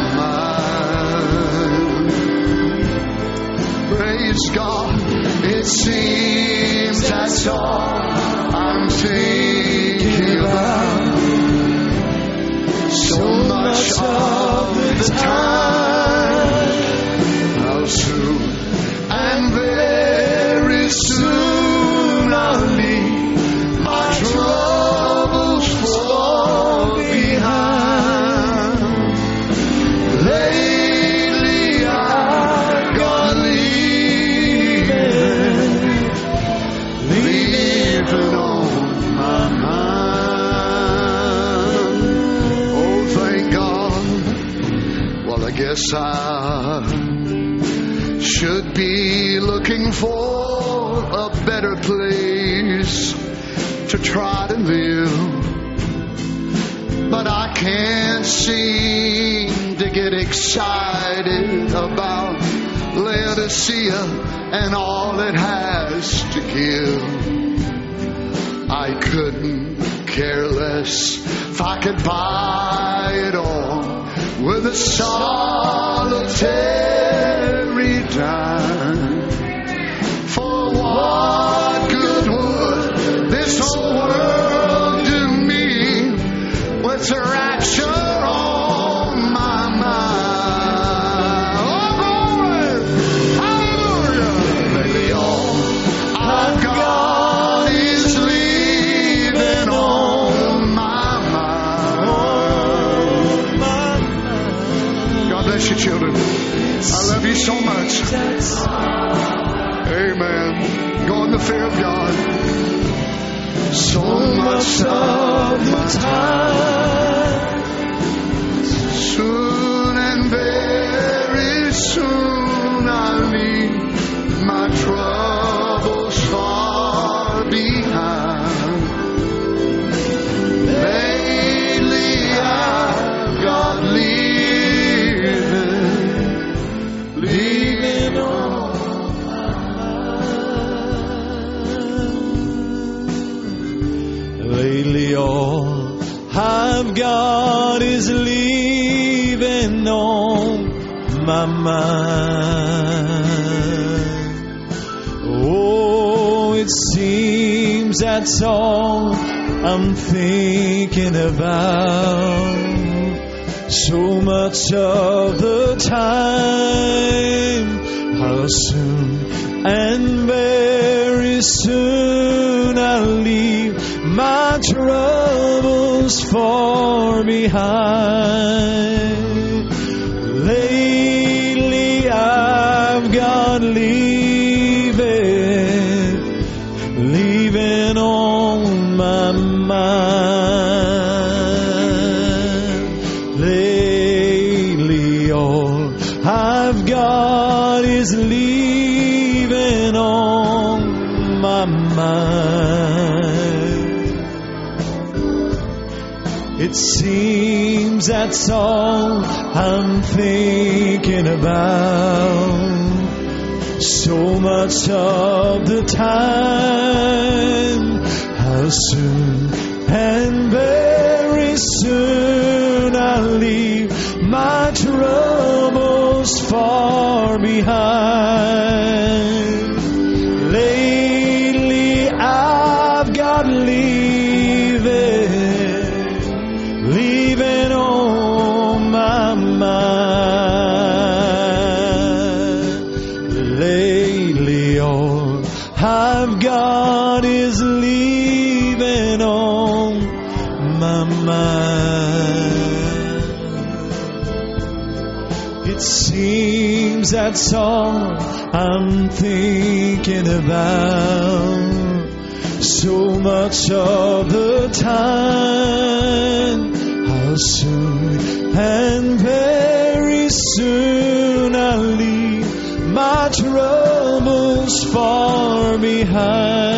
mind. Praise God, it seems that's all I'm thinking about. So much of the time, how soon and very soon I'll leave my troubles fall behind. Lately I've gone leaving, leaving on my mind. Oh, thank God. Well, I guess I should be looking for a better place to try to live. But I can't seem to get excited about Laodicea and all it has to give. I couldn't care less if I could buy it all with a solitary dime. For what good would this whole world do me with a rapture on my mind? Oh, glory! Hallelujah! Lately all I've got is leaving on my mind. God bless you, children. I love you so much. Amen. Go in the fear of God. so much of the time. Soon and very soon I'll leave my troubles far behind. Lately I've got leaving, leaving on my mind. Lately all I've got is leaving on my mind. Oh, it seems that's all I'm thinking about. So much of the time, how soon and very soon I'll leave my troubles far behind. Lately I've got leaving, leaving on my mind. Lately all I've got is leaving on my mind. It seems that's all I'm thinking about. So much of the time, how soon and very soon I'll leave my troubles far behind. Lately I've got leaving, leaving on my mind. Lately all I've got is leaving on my mind. It seems that's all I'm thinking about. So much of the time, how soon and very soon I'll leave my troubles far behind.